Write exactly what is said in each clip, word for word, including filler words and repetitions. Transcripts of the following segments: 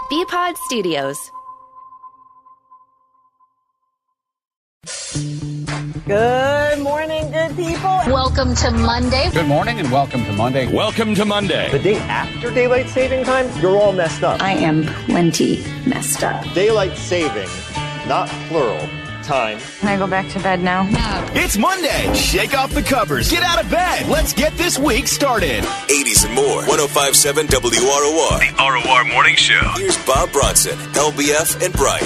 B-Pod Studios. Good morning, good people. Welcome to Monday. Good morning and welcome to Monday. Welcome to Monday. The day after daylight saving time, you're all messed up. I am plenty messed up. Daylight saving, not plural, time. Can I go back to bed now? No. It's Monday. Shake off the covers. Get out of bed. Let's get this week started. eighties and more. one oh five point seven W R O R. The R O R Morning Show. Here's Bob Bronson, L B F, and Brian.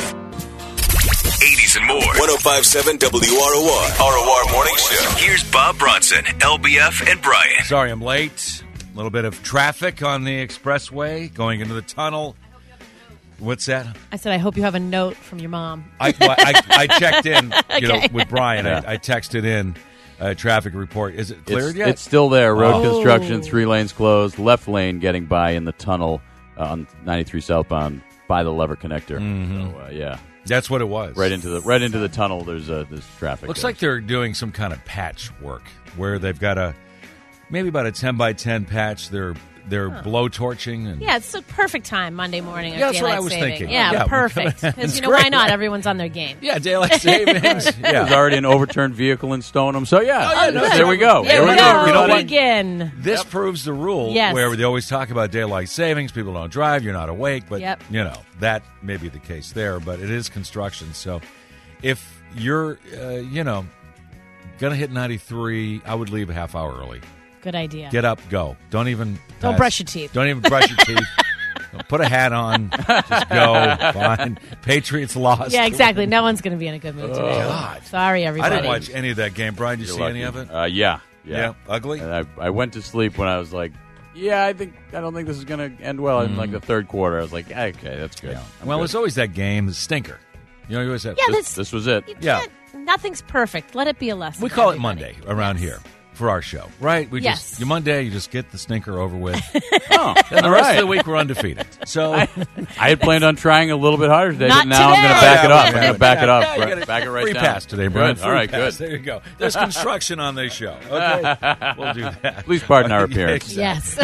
eighties and more. one oh five point seven W R O R. R O R Morning Show. Here's Bob Bronson, L B F, and Brian. Sorry I'm late. A little bit of traffic on the expressway going into the tunnel. What's that? I said, I hope you have a note from your mom. I, well, I, I checked in, you Okay. know, with Brian. Yeah. I, I texted in a traffic report. Is it cleared it's, yet? It's still there. Road Oh. construction, three lanes closed, left lane getting by in the tunnel uh, on ninety-three southbound by the lever connector. Mhm. So, uh, yeah. That's what it was. Right into the right into the tunnel. There's uh, there's traffic. Looks there. like they're doing some kind of patch work where they've got a maybe about a ten by ten patch. They're they're Huh. blow torching and Yeah, it's a perfect time, Monday morning. Of Yeah, that's what daylight I was saving. thinking. Yeah, Yeah, perfect. it's Because, you know, great. why not? Everyone's on their game. yeah, daylight savings. Yeah. There's already an overturned vehicle in Stoneham. So yeah, Oh, yeah, no, there we go. There we we go. You know what? Begin. This proves the rule Yes. where they always talk about daylight savings. People don't drive. You're not awake. But, Yep. you know, that may be the case there. But it is construction. So if you're, uh, you know, going to hit ninety-three, I would leave a half hour early. Good idea. Get up, go. Don't even. Don't pass. brush your teeth. Don't even brush your teeth. Put a hat on. Just go. Fine. Patriots lost. Yeah, exactly. No one's going to be in a good mood today. God. Sorry, I everybody. didn't watch any of that game. Brian, did you You're see lucky. any of it? Uh, yeah, yeah, Yeah, ugly? And I, I went to sleep when I was like, yeah, I think I don't think this is going to end well. In like the third quarter, I was like, okay, that's good. I'm Well, good. there's always that game, the stinker. You know, you always have. Yeah, this, this, this was it. you Yeah. can't- Nothing's perfect. Let it be a lesson. We for call it everybody. Monday around Yes. here for our show, right? We Yes. just you Monday, you just get the stinker over with. Oh, And the all rest right. of the week we're undefeated. So I had planned on trying a little bit harder today, Not but now I'm going to today. back it up. I'm Yeah, going to back it yeah, up. yeah, you Right- get a back it right free down. pass today, Brian. Good. All right, Free pass. good. There you go. There's construction on this show. Okay, we'll do that. Please pardon our appearance. Yes.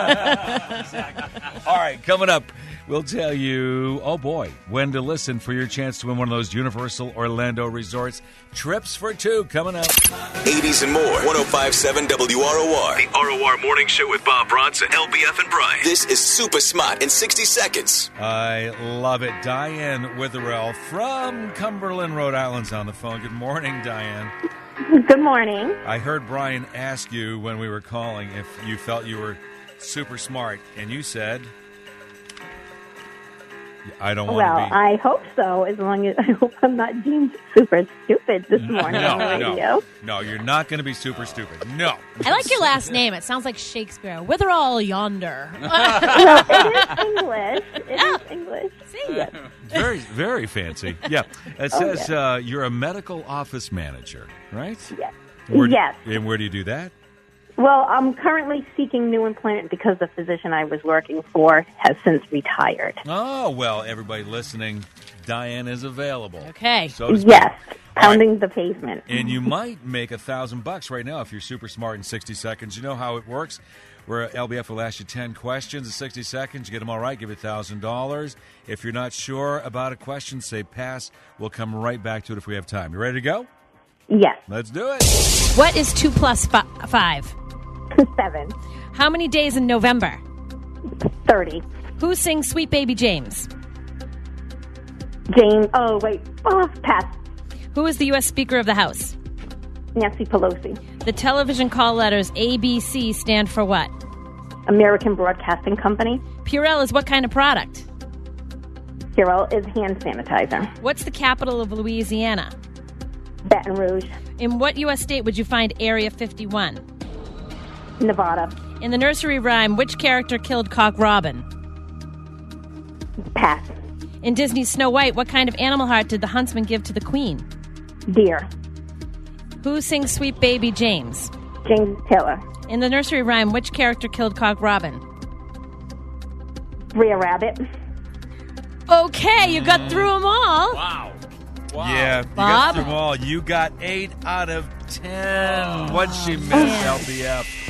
All right, coming up, we'll tell you, oh boy, when to listen for your chance to win one of those Universal Orlando Resorts trips for two coming up. eighties and more. one oh five point seven W R O R. The R O R Morning Show with Bob Bronson, L B F, and Brian. This is Super Smart in sixty seconds. I love it. Diane Witherell from Cumberland, Rhode Island's on the phone. Good morning, Diane. Good morning. I heard Brian ask you when we were calling if you felt you were super smart, and you said, I don't want Well, to be. I hope so, as long as I hope I'm not deemed super stupid this morning no, on the radio. no, no, you're not going to be super stupid. No. I like your last name. It sounds like Shakespeare. Witherall yonder. Well, it is English. It Oh. is English. See? Yes. Very, very fancy. Yeah. It Oh, says yeah. uh, you're a medical office manager, right? Yes. Where do- Yes. And where do you do that? Well, I'm currently seeking new employment because the physician I was working for has since retired. Oh, well, everybody listening, Diane is available. Okay. So to speak. Yes. All right. Pounding the pavement. And you might make a thousand bucks right now if you're super smart in sixty seconds. You know how it works. Where L B F will ask you ten questions in sixty seconds. You get them all right, give you a thousand dollars. If you're not sure about a question, say pass. We'll come right back to it if we have time. You ready to go? Yes. Let's do it. What is two plus fi- five? Seven. How many days in November? Thirty. Who sings Sweet Baby James? Jane. Oh, wait. Oh, pass. Who is the U S Speaker of the House? Nancy Pelosi. The television call letters A B C stand for what? American Broadcasting Company. Purell is what kind of product? Purell is hand sanitizer. What's the capital of Louisiana? Baton Rouge. In what U S state would you find Area fifty-one? Nevada. In the nursery rhyme, which character killed Cock Robin? Pass. In Disney's Snow White, what kind of animal heart did the huntsman give to the queen? Deer. Who sings Sweet Baby James? James Taylor. In the nursery rhyme, which character killed Cock Robin? Rhea Rabbit. Okay, you got through them all. Wow. Wow. Yeah, you Bob? got through them all. You got eight out of ten. What'd she miss, L B F?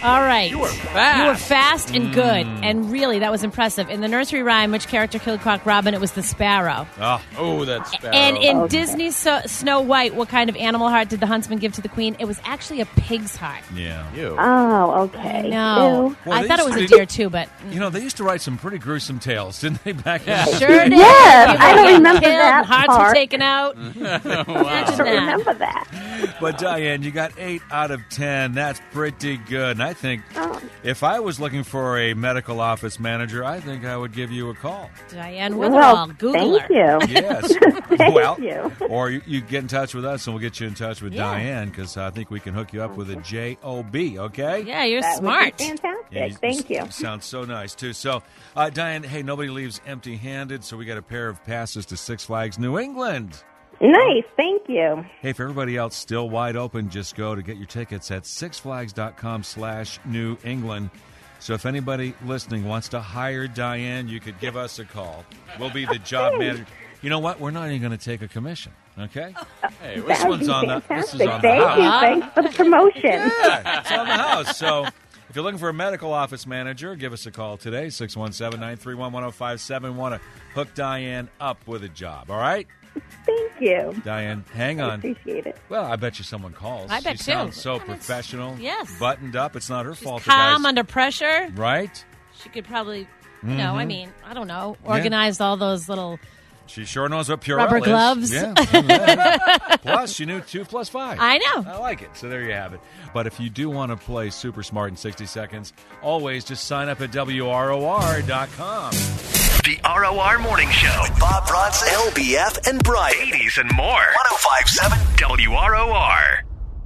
All right. You were fast. You were fast and good. Mm. And really, that was impressive. In the nursery rhyme, which character killed Cock Robin? It was the sparrow. Oh, Oh, that's sparrow. And in Okay. Disney's so- Snow White, what kind of animal heart did the huntsman give to the queen? It was actually a pig's heart. yeah. You. Oh, okay. No. Ew. Well, I they thought it used was a to- deer, too, but... You know, they used to write some pretty gruesome tales, didn't they, back in the Sure did. Yes, People I were don't getting remember killed, that Hearts part. were taken out. I Imagine don't that. remember that. But, Diane, you got eight out of ten. That's pretty good. And I think Oh. if I was looking for a medical office manager, I think I would give you a call. Diane Well, Witherall, Google thank her. you. Yes. Thank well, you. or you, you get in touch with us, and we'll get you in touch with Yeah. Diane, because I think we can hook you up with a J O B, okay? Yeah, you're That smart. would be fantastic. Yeah, Thank you. Sounds so nice, too. So, uh, Diane, hey, nobody leaves empty-handed, so we got a pair of passes to Six Flags New England. Nice. Thank you. Hey, for everybody else still wide open, just go to get your tickets at sixflags.com slash New England. So if anybody listening wants to hire Diane, you could give us a call. We'll be the job manager. You know what? We're not even going to take a commission, okay? Hey, this That would one's be on the, this is fantastic. on the Thank house. you. Thanks for the promotion. Yeah, it's on the house. So if you're looking for a medical office manager, give us a call today, six one seven, nine three one, one oh five seven. Want to hook Diane up with a job, all right? Thank you. Diane, hang I on. appreciate it. Well, I bet you someone calls. I bet she too. sounds so And it's- professional. yes. Buttoned up. It's not her fault. the Calm guys- under pressure. Right? She could probably, you know, I mean, I don't know, Yeah. organize all those little... She sure knows what Purell Rubber is. gloves. Yeah. yeah. Plus, she knew two plus five. I know. I like it. So there you have it. But if you do want to play Super Smart in sixty seconds, always just sign up at W R O R dot com. The R O R Morning Show. Bob Bronson, L B F, and Brian. eighties and more. one oh five point seven W R O R.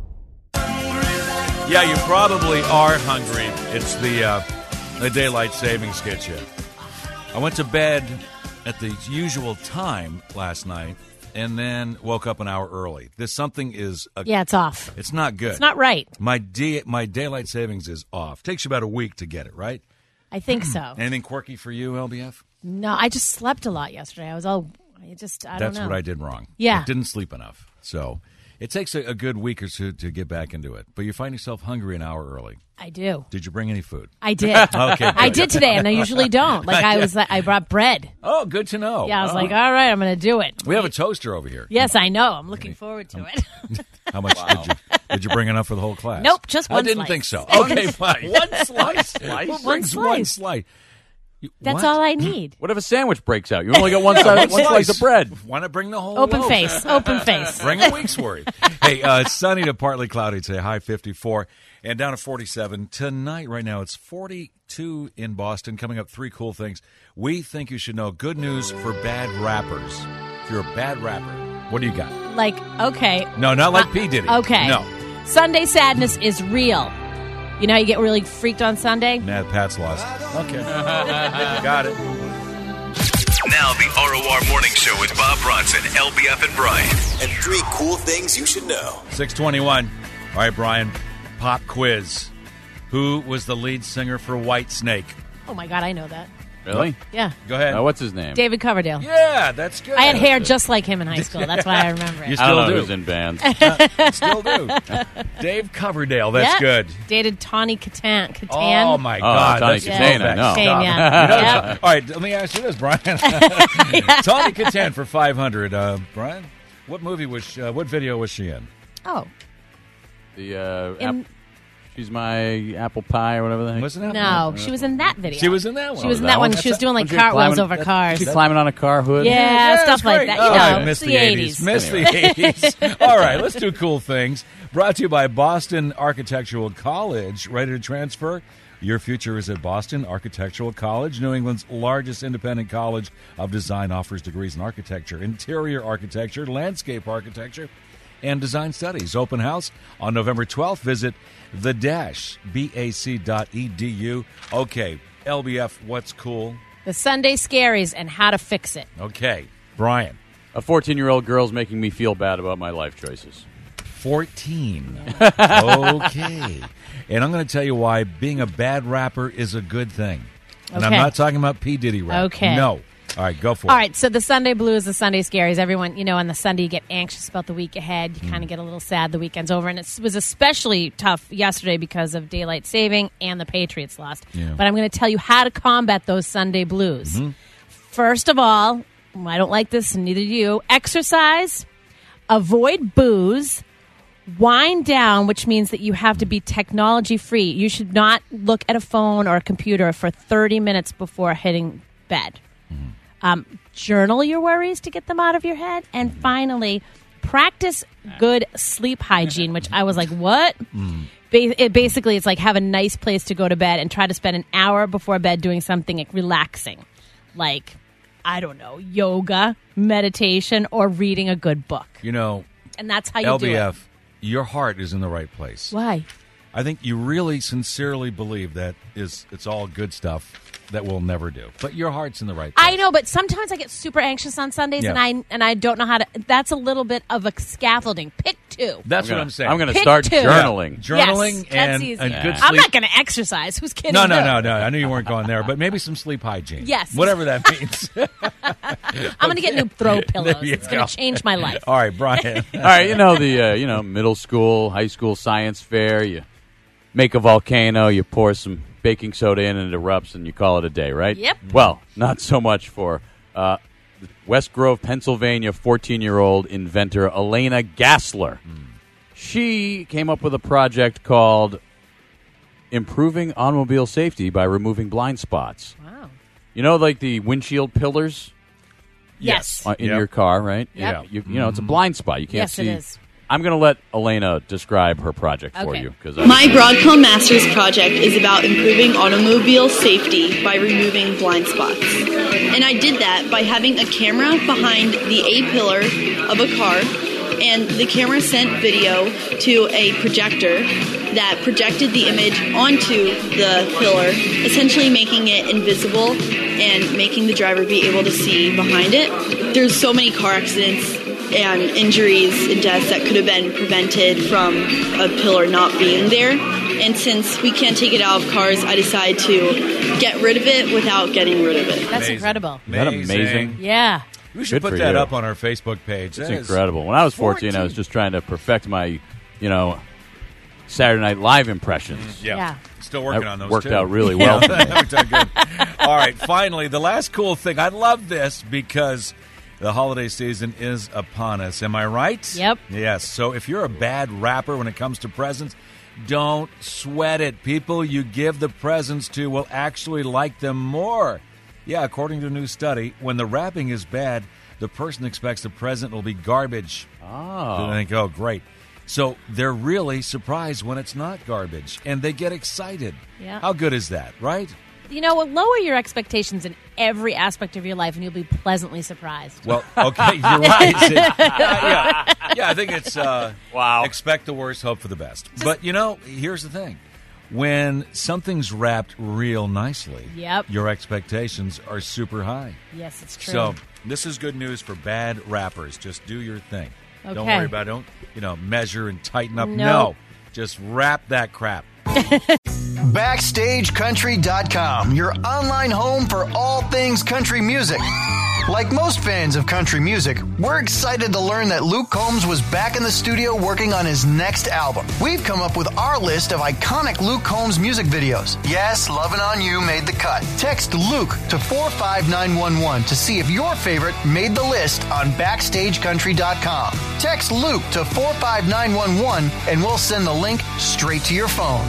Yeah, you probably are hungry. It's the, uh, the daylight savings gets you. I went to bed at the usual time last night and then woke up an hour early. This something is a, Yeah, it's off. it's not good. It's not right. My day, my daylight savings is off. Takes you about a week to get it, right? I think so. Anything quirky for you, L B F? No, I just slept a lot yesterday. I was all, I just, I That's don't know. what I did wrong. Yeah. I didn't sleep enough. So it takes a, a good week or two to get back into it. But you find yourself hungry an hour early. I do. Did you bring any food? I did. Okay, I good. did today, and I usually don't. Like I was, like, I brought bread. Oh, good to know. Yeah, I was Oh. like, all right, I'm going to do it. We have a toaster over here. Yes, I know. I'm looking forward to it. How much did you did you bring enough for the whole class? Nope, just one I didn't slice. think so. Okay, fine. one slice. Who One brings one slice. slice? You- That's what? all I need. What if a sandwich breaks out? You only got one, side, one slice of bread. Why not bring the whole Open loaf? face. Open face. Bring a week's worth. Hey, uh, it's sunny to partly cloudy today, high fifty-four, and down to forty-seven. Tonight, right now, it's forty-two in Boston. Coming up, three cool things we think you should know. Good news for bad rappers. If you're a bad rapper, what do you got? Like, okay. No, not like Uh, P. Diddy. Okay. No. Sunday sadness is real. You know how you get really freaked on Sunday? Nah, Pat's lost. Okay. Got it. Now the R O R Morning Show with Bob Bronson, L B F, and Brian. and three cool things you should know. six twenty-one. All right, Brian, pop quiz. Who was the lead singer for Whitesnake? Oh, my God, I know that. Really? Yeah. Go ahead. Uh, what's his name? David Coverdale. Yeah, that's good. I had hair just like him in high school. That's why I remember it. You I still don't know do. who's in bands. Still do. Dave Coverdale. That's Yeah. good. Dated Tawny Katan. Katan. Oh, my Oh, God. Tawny that's Katan, so I know. Stop. Katan, You yeah. know, Yep. All right, let me ask you this, Brian. Tawny Katan for five hundred. Uh, Brian, what movie was she, uh, what video was she in? Oh. The uh, In- app- she's my apple pie or whatever the heck. Wasn't that No, she was in that video. She was in that one. She was in Oh, that that one. one? She was doing like Wasn't she cartwheels climbing- over cars. She's climbing on a car hood. Yeah, Yeah, stuff that's like great. that. Oh, You I know, missed it's the eighties. Missed the eighties. All right, let's do cool things. Brought to you by Boston Architectural College. Ready to transfer? Your future is at Boston Architectural College. New England's largest independent college of design offers degrees in architecture, interior architecture, landscape architecture, and design studies. Open house on November twelfth. Visit the dash bac dot e d u. Okay, L B F, what's cool? The Sunday Scaries and how to fix it. Okay, Brian. A fourteen-year-old girl's making me feel bad about my life choices. fourteen. Okay. And I'm going to tell you why being a bad rapper is a good thing. And I'm Okay. not talking about P. Diddy rap. Okay. No. All right, go for All it. right, so the Sunday blues, the Sunday scaries. Everyone, you know, on the Sunday you get anxious about the week ahead. You Mm. kind of get a little sad the weekend's over. And it was especially tough yesterday because of daylight saving and the Patriots lost. Yeah. But I'm going to tell you how to combat those Sunday blues. Mm-hmm. First of all, I don't like this, and neither do you. Exercise, avoid booze, wind down, which means that you have to be technology free. You should not look at a phone or a computer for thirty minutes before hitting bed. Um, journal your worries to get them out of your head. And finally, practice good sleep hygiene, which I was like, what? Mm. Ba- it basically, it's like have a nice place to go to bed and try to spend an hour before bed doing something like relaxing. Like, I don't know, yoga, meditation, or reading a good book. You know, And that's how you L B do it. F, your heart is in the right place. Why? I think you really sincerely believe that is it's all good stuff that we'll never do. But your heart's in the right place. I know, but sometimes I get super anxious on Sundays, Yeah. and I and I don't know how to. That's a little bit of a scaffolding. Pick two. That's I'm gonna- what I'm saying. I'm going to Pick start two. journaling. Yeah. Journaling yes, and, that's easy. and good I'm sleep. not going to exercise. Who's kidding? No, no, you? no, no. I knew you weren't going there, but maybe some sleep hygiene. Yes. Whatever that means. I'm going to get new throw pillows. you It's going go. to change my life. All right, Brian. All right, you know the uh, you know middle school, high school science fair. You make a volcano, you pour some baking soda in, and it erupts, and you call it a day, right? Yep. Well, not so much for uh, West Grove, Pennsylvania, fourteen-year-old inventor Elena Gassler. She came up with a project called Improving Automobile Safety by Removing Blind Spots. Wow. You know, like the windshield pillars Yes. uh, in Yep. your car, right? Yep. You, you know, it's a blind spot. You can't Yes, see. it is. I'm going to let Elena describe her project for Okay. you. Cause My Broadcom Masters project is about improving automobile safety by removing blind spots. And I did that by having a camera behind the A pillar of a car, and the camera sent video to a projector that projected the image onto the pillar, essentially making it invisible and making the driver be able to see behind it. There's so many car accidents and injuries and deaths that could have been prevented from a pillar not being there. And since we can't take it out of cars, I decided to get rid of it without getting rid of it. That's Amazing. incredible. Isn't that amazing? Yeah. We should Good put for that you. up on our Facebook page. It's That is- incredible. When I was fourteen, I was just trying to perfect my, you know, Saturday Night Live impressions. Yeah. Yeah. Still working That on those, worked too. out really well. Yeah, that worked out good. All right, finally, the last cool thing. I love this because the holiday season is upon us. Am I right? Yep. Yes. So if you're a bad rapper when it comes to presents, don't sweat it. People you give the presents to will actually like them more. Yeah, according to a new study, when the wrapping is bad, the person expects the present will be garbage. Oh. They think, oh, great. So they're really surprised when it's not garbage, and they get excited. Yeah. How good is that, right? You know, lower your expectations in every aspect of your life, and you'll be pleasantly surprised. Well, okay, you're right. yeah, yeah, yeah, I think it's uh, Wow. expect the worst, hope for the best. But, you know, here's the thing. When something's wrapped real nicely, Yep. your expectations are super high. Yes, it's true. So this is good news for bad rappers. Just do your thing. Don't Okay. worry about it. Don't, you know, measure and tighten up. No. No. Just wrap that crap. Backstage Country dot com, your online home for all things country music. Like most fans of country music, we're excited to learn that Luke Combs was back in the studio working on his next album. We've come up with our list of iconic Luke Combs music videos. Yes, Lovin' On You made the cut. Text Luke to four five nine one one to see if your favorite made the list on Backstage Country dot com. Text Luke to four five nine one one and we'll send the link straight to your phone.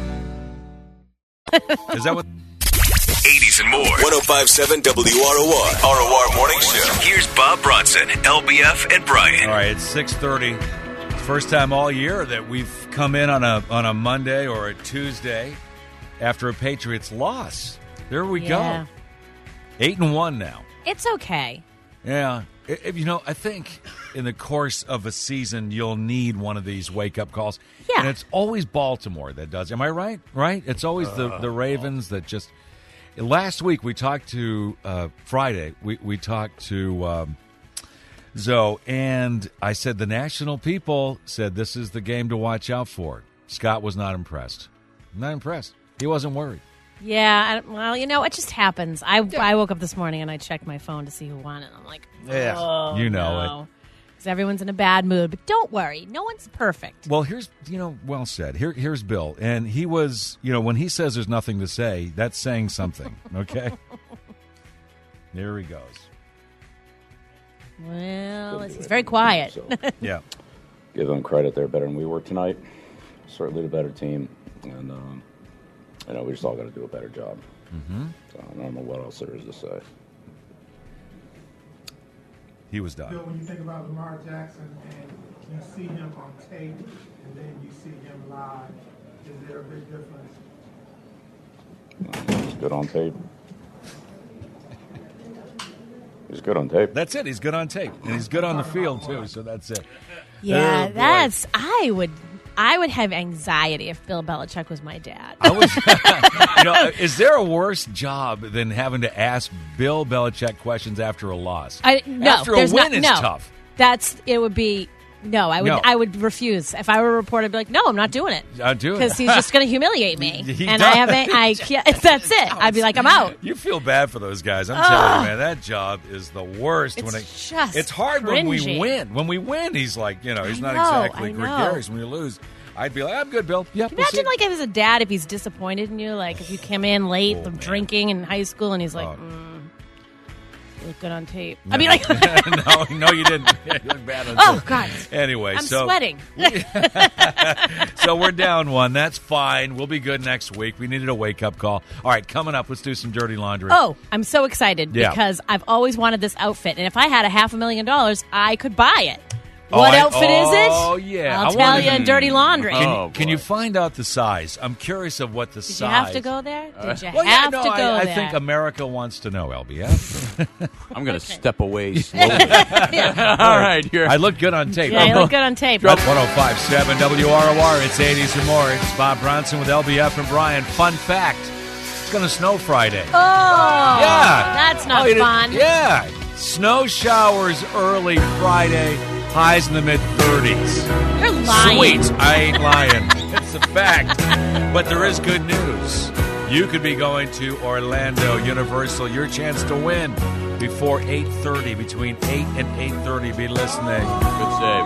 Is that what... eighties and more. one oh five point seven W R O R. R O R Morning Show. Here's Bob Bronson, L B F, and Brian. All right, it's six thirty. First time all year that we've come in on a on a Monday or a Tuesday after a Patriots loss. There we Yeah. go. Eight and one now. It's okay. Yeah. I- if- you know, I think in the course of a season, you'll need one of these wake-up calls. Yeah. And it's always Baltimore that does. Am I right? Right? It's always the, the Ravens that just... Last week, we talked to... Uh, Friday, we, we talked to um, Zoe, and I said the national people said this is the game to watch out for. Scott was not impressed. Not impressed. He wasn't worried. Yeah, I, don't- well, you know, it just happens. I I woke up this morning and I checked my phone to see who won, and I'm like, Yeah, oh, you know no. Because everyone's in a bad mood. But don't worry, no one's perfect. Well, here's, you know, well said. Here, here's Bill. And he was, you know, when he says there's nothing to say, that's saying something, okay? There he goes. Well, he's very quiet. Yeah. Give them credit. They're better than we were tonight. Certainly the better team. And, um, you know, we just all got to do a better job. Mm-hmm. So I don't know what else there is to say. He was done. Bill, when you think about Lamar Jackson and you see him on tape and then you see him live, is there a big difference? He's good on tape. He's good on tape. That's it. He's good on tape. And he's good on the field, too, so that's it. Yeah, Oh, boy. that's I would I would have anxiety if Bill Belichick was my dad. I was, you know, is there a worse job than having to ask Bill Belichick questions after a loss? I, no, after a there's win not, is no. tough. That's it would be no. I would No. I would refuse if I were a reporter. I'd be like, no, I'm not doing it. I'll do it. Because he's just going to humiliate me, He and does. I haven't. I can't, that's it. I'd be like, I'm out. You feel bad for those guys. I'm Ugh. telling you, man, that job is the worst. It's when it, just It's hard when we cringy. win. When we win, he's like, you know, he's I not know, exactly I know. gregarious. When you lose, I'd be like, I'm good, Bill. Yep. Can you imagine, like, if as a dad, if he's disappointed in you, like, if you came in late Oh, from man. drinking in high school, and he's like, Oh. mm, you look good on tape. I'd be like, no, no, you didn't. You look bad on oh tape. God. Anyway, I'm so sweating. so we're down one. That's fine. We'll be good next week. We needed a wake up call. All right, coming up, let's do some dirty laundry. Oh, I'm so excited Yeah. because I've always wanted this outfit, and if I had a half a million dollars, I could buy it. Oh, What I- outfit is it? Oh, yeah. I'll I tell wanted you, to- dirty laundry. Can, Oh, can you find out the size? I'm curious of what the Did size. you have to go there? Did you Well, yeah, have no, to go I, I there? think America wants to know, L B F. I'm going to step away slowly. Yeah. All right, here. I look good on tape. Yeah, you look good on tape. That's one oh five point seven W R O R. It's eighties or more. It's Bob Bronson with L B F and Brian. Fun fact, it's going to snow Friday. Oh, Yeah. that's not Oh, you didn't- fun. Yeah. Snow showers early Friday. Highs in the mid thirties. You're lying. Sweet. I ain't lying. It's a fact. But there is good news. You could be going to Orlando Universal. Your chance to win before eight thirty. Between eight and eight thirty. Be listening. Good save.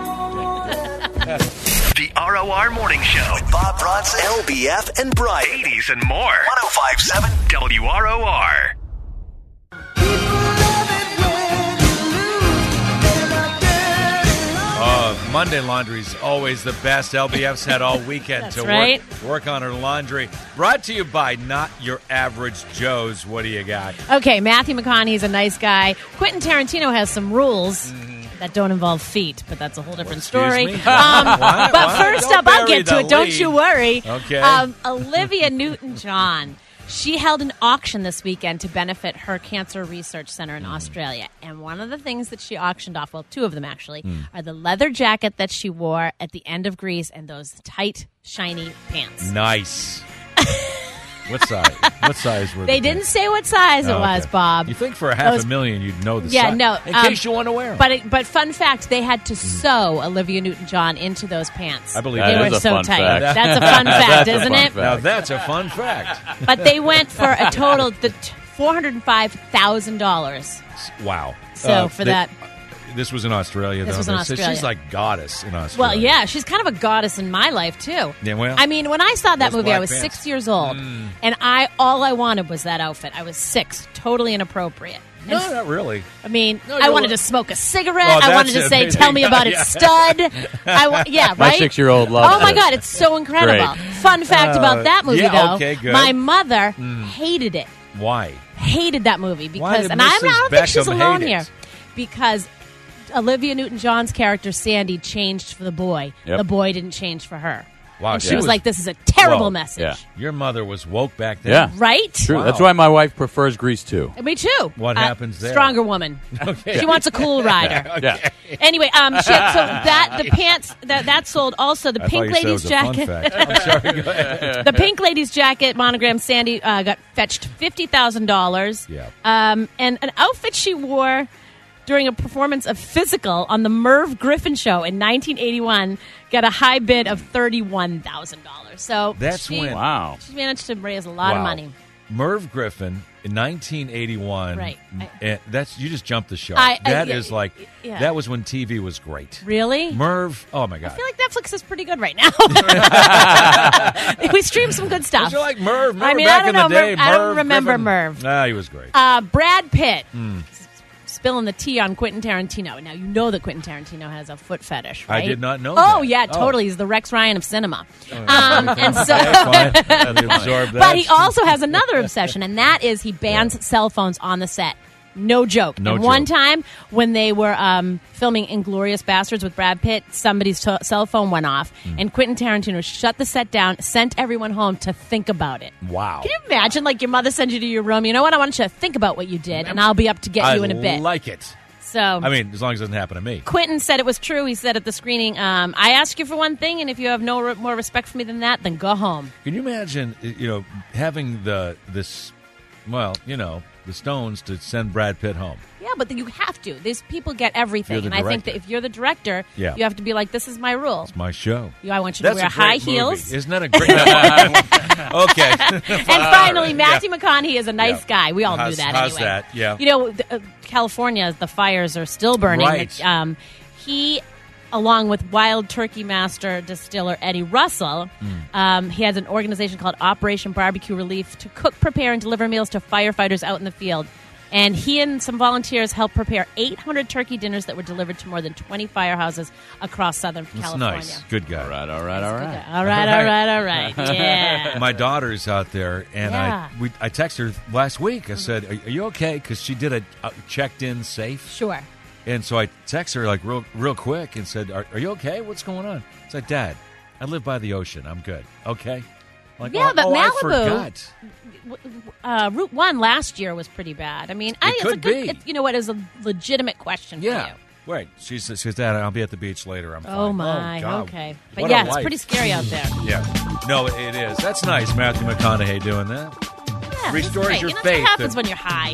The R O R Morning Show with Bob Bronson, L B F, and Brian. eighties and more. one oh five point seven W R O R. Uh, Monday laundry's always the best. L B F's had all weekend That's to right. work, work on her laundry. Brought to you by Not Your Average Joe's. What do you got? Okay, Matthew McConaughey's a nice guy. Quentin Tarantino has some rules that don't involve feet, but that's a whole different Excuse story. me? Um, What? but What? first Don't up, I'll bury get to the it. Don't lead. you worry. Okay. Um, Olivia Newton-John. She held an auction this weekend to benefit her cancer research center in Mm. Australia. And one of the things that she auctioned off, well, two of them actually, Mm. are the leather jacket that she wore at the end of Grease and those tight, shiny pants. Nice. What size? What size were They the didn't pants? say what size Oh, it was, okay. Bob. You think for a half Those- a million you'd know the Yeah, size? no. In um, case you want to wear them. But it, but fun fact, they had to sew Olivia Newton-John into those pants. I believe they that were is a so fun tight. fact. That's a fun fact, That's a isn't fun it? fact. Now that's a fun fact. But they went for a total the four hundred five thousand dollars. Wow. So Uh, for they- that, This was in Australia, This though. was in They said Australia. She's like goddess in Australia. well, yeah, she's kind of a goddess in my life too. Yeah, well, I mean, when I saw that those movie, I black was pants. six years old, Mm. and I all I wanted was that outfit. I was six, totally inappropriate. No, And not really. I mean, No, I you're wanted li- to smoke a cigarette. Well, I that's wanted to it. say, There "Tell you me go. about Yeah. its stud." I wa- yeah, My right. six-year-old loves Oh my it. god, it's so incredible. Great. Fun fact Uh, about that movie, yeah, though. okay, good. My mother Mm. hated it. Why? Hated that movie because, did and I'm, I Missus don't think she's Beckham alone hate it? here, because Olivia Newton-John's character Sandy changed for the boy. Yep. The boy didn't change for her. Wow, And she she was was- like, "This is a terrible Whoa. message." Yeah. Your mother was woke back then. Yeah. Right? True. Wow. That's why my wife prefers Grease too. Me too. What Uh, happens there? Stronger woman. Okay. She wants a cool rider. Yeah. Anyway, um, she had, so that the pants that that sold also the I pink thought you lady's said it was a jacket. fun fact. I'm sorry. Go ahead. The pink lady's jacket monogram Sandy uh, got fetched fifty thousand dollars. Yeah. Um, and an outfit she wore during a performance of Physical on the Merv Griffin Show in nineteen eighty-one got a high bid of thirty-one thousand dollars. So That's she, when- Wow. she managed to raise a lot Wow. of money. Merv Griffin in nineteen eighty-one. Right. And that's you just jumped the shark. I- I- That yeah, is like yeah. that was when T V was great. Really? Merv. Oh my God. I feel like Netflix is pretty good right now. We stream some good stuff. Don't you like Merv? Remember I mean, back I don't in know. the day, Merv, I don't Merv remember Griffin? Merv. Ah, he was great. Uh, Brad Pitt. Mm. Spilling the tea on Quentin Tarantino. Now, you know that Quentin Tarantino has a foot fetish, right? I did not know Oh, that. yeah, Oh. totally. He's the Rex Ryan of cinema. Oh, Um, and so, okay, fine. I'll absorb that. But he also has another obsession, and that is he bans cell phones on the set. No joke. No and one joke. time when they were um, filming Inglourious Bastards with Brad Pitt, somebody's t- cell phone went off, Hmm. and Quentin Tarantino shut the set down, sent everyone home to think about it. Wow. Can you imagine, like, your mother sends you to your room, you know what, I want you to think about what you did, and I'll be up to get I you in a bit. like it. So, I mean, as long as it doesn't happen to me. Quentin said it was true. He said at the screening, um, I ask you for one thing, and if you have no re- more respect for me than that, then go home. Can you imagine, you know, having the this, well, you know, the Stones to send Brad Pitt home? Yeah, but you have to. These people get everything. You're And the I think director. that if you're the director, Yeah. you have to be like, this is my rule. It's my show. You, I want you That's to wear a great high movie. heels. Isn't that a great Okay. And finally, Matthew McConaughey is a nice Yeah. guy. We all How's- knew that how's anyway. that? Yeah. You know, the, uh, California, the fires are still burning. Right. Um, he, along with Wild Turkey Master distiller Eddie Russell, Hmm. um, he has an organization called Operation Barbecue Relief to cook, prepare, and deliver meals to firefighters out in the field. And he and some volunteers helped prepare eight hundred turkey dinners that were delivered to more than twenty firehouses across Southern That's California. nice. Good guy. All right, all right, all right. All right, all right, all right. Yeah. My daughter's out there, and Yeah. I we, I texted her last week. I said, "Are, are you okay?" Because she did a, a checked in safe. Sure. And so I texted her like real real quick and said, "Are, are you okay? What's going on?" It's like, "Dad, I live by the ocean. I'm good. Okay." I'm like, Yeah, oh, but oh, I Malibu- forgot. Uh, Route One last year was pretty bad. I mean, I, it's a could good. be. It's, you know what? Is a legitimate question for Yeah. you. Right. She says, she says, "Dad, I'll be at the beach later. I'm fine." Oh my. God. Okay. But What yeah, a it's life. pretty scary out there. Yeah. No, it is. That's nice, Matthew McConaughey doing that. Yeah, Restores it's great. your you know, faith What happens that- when you're high?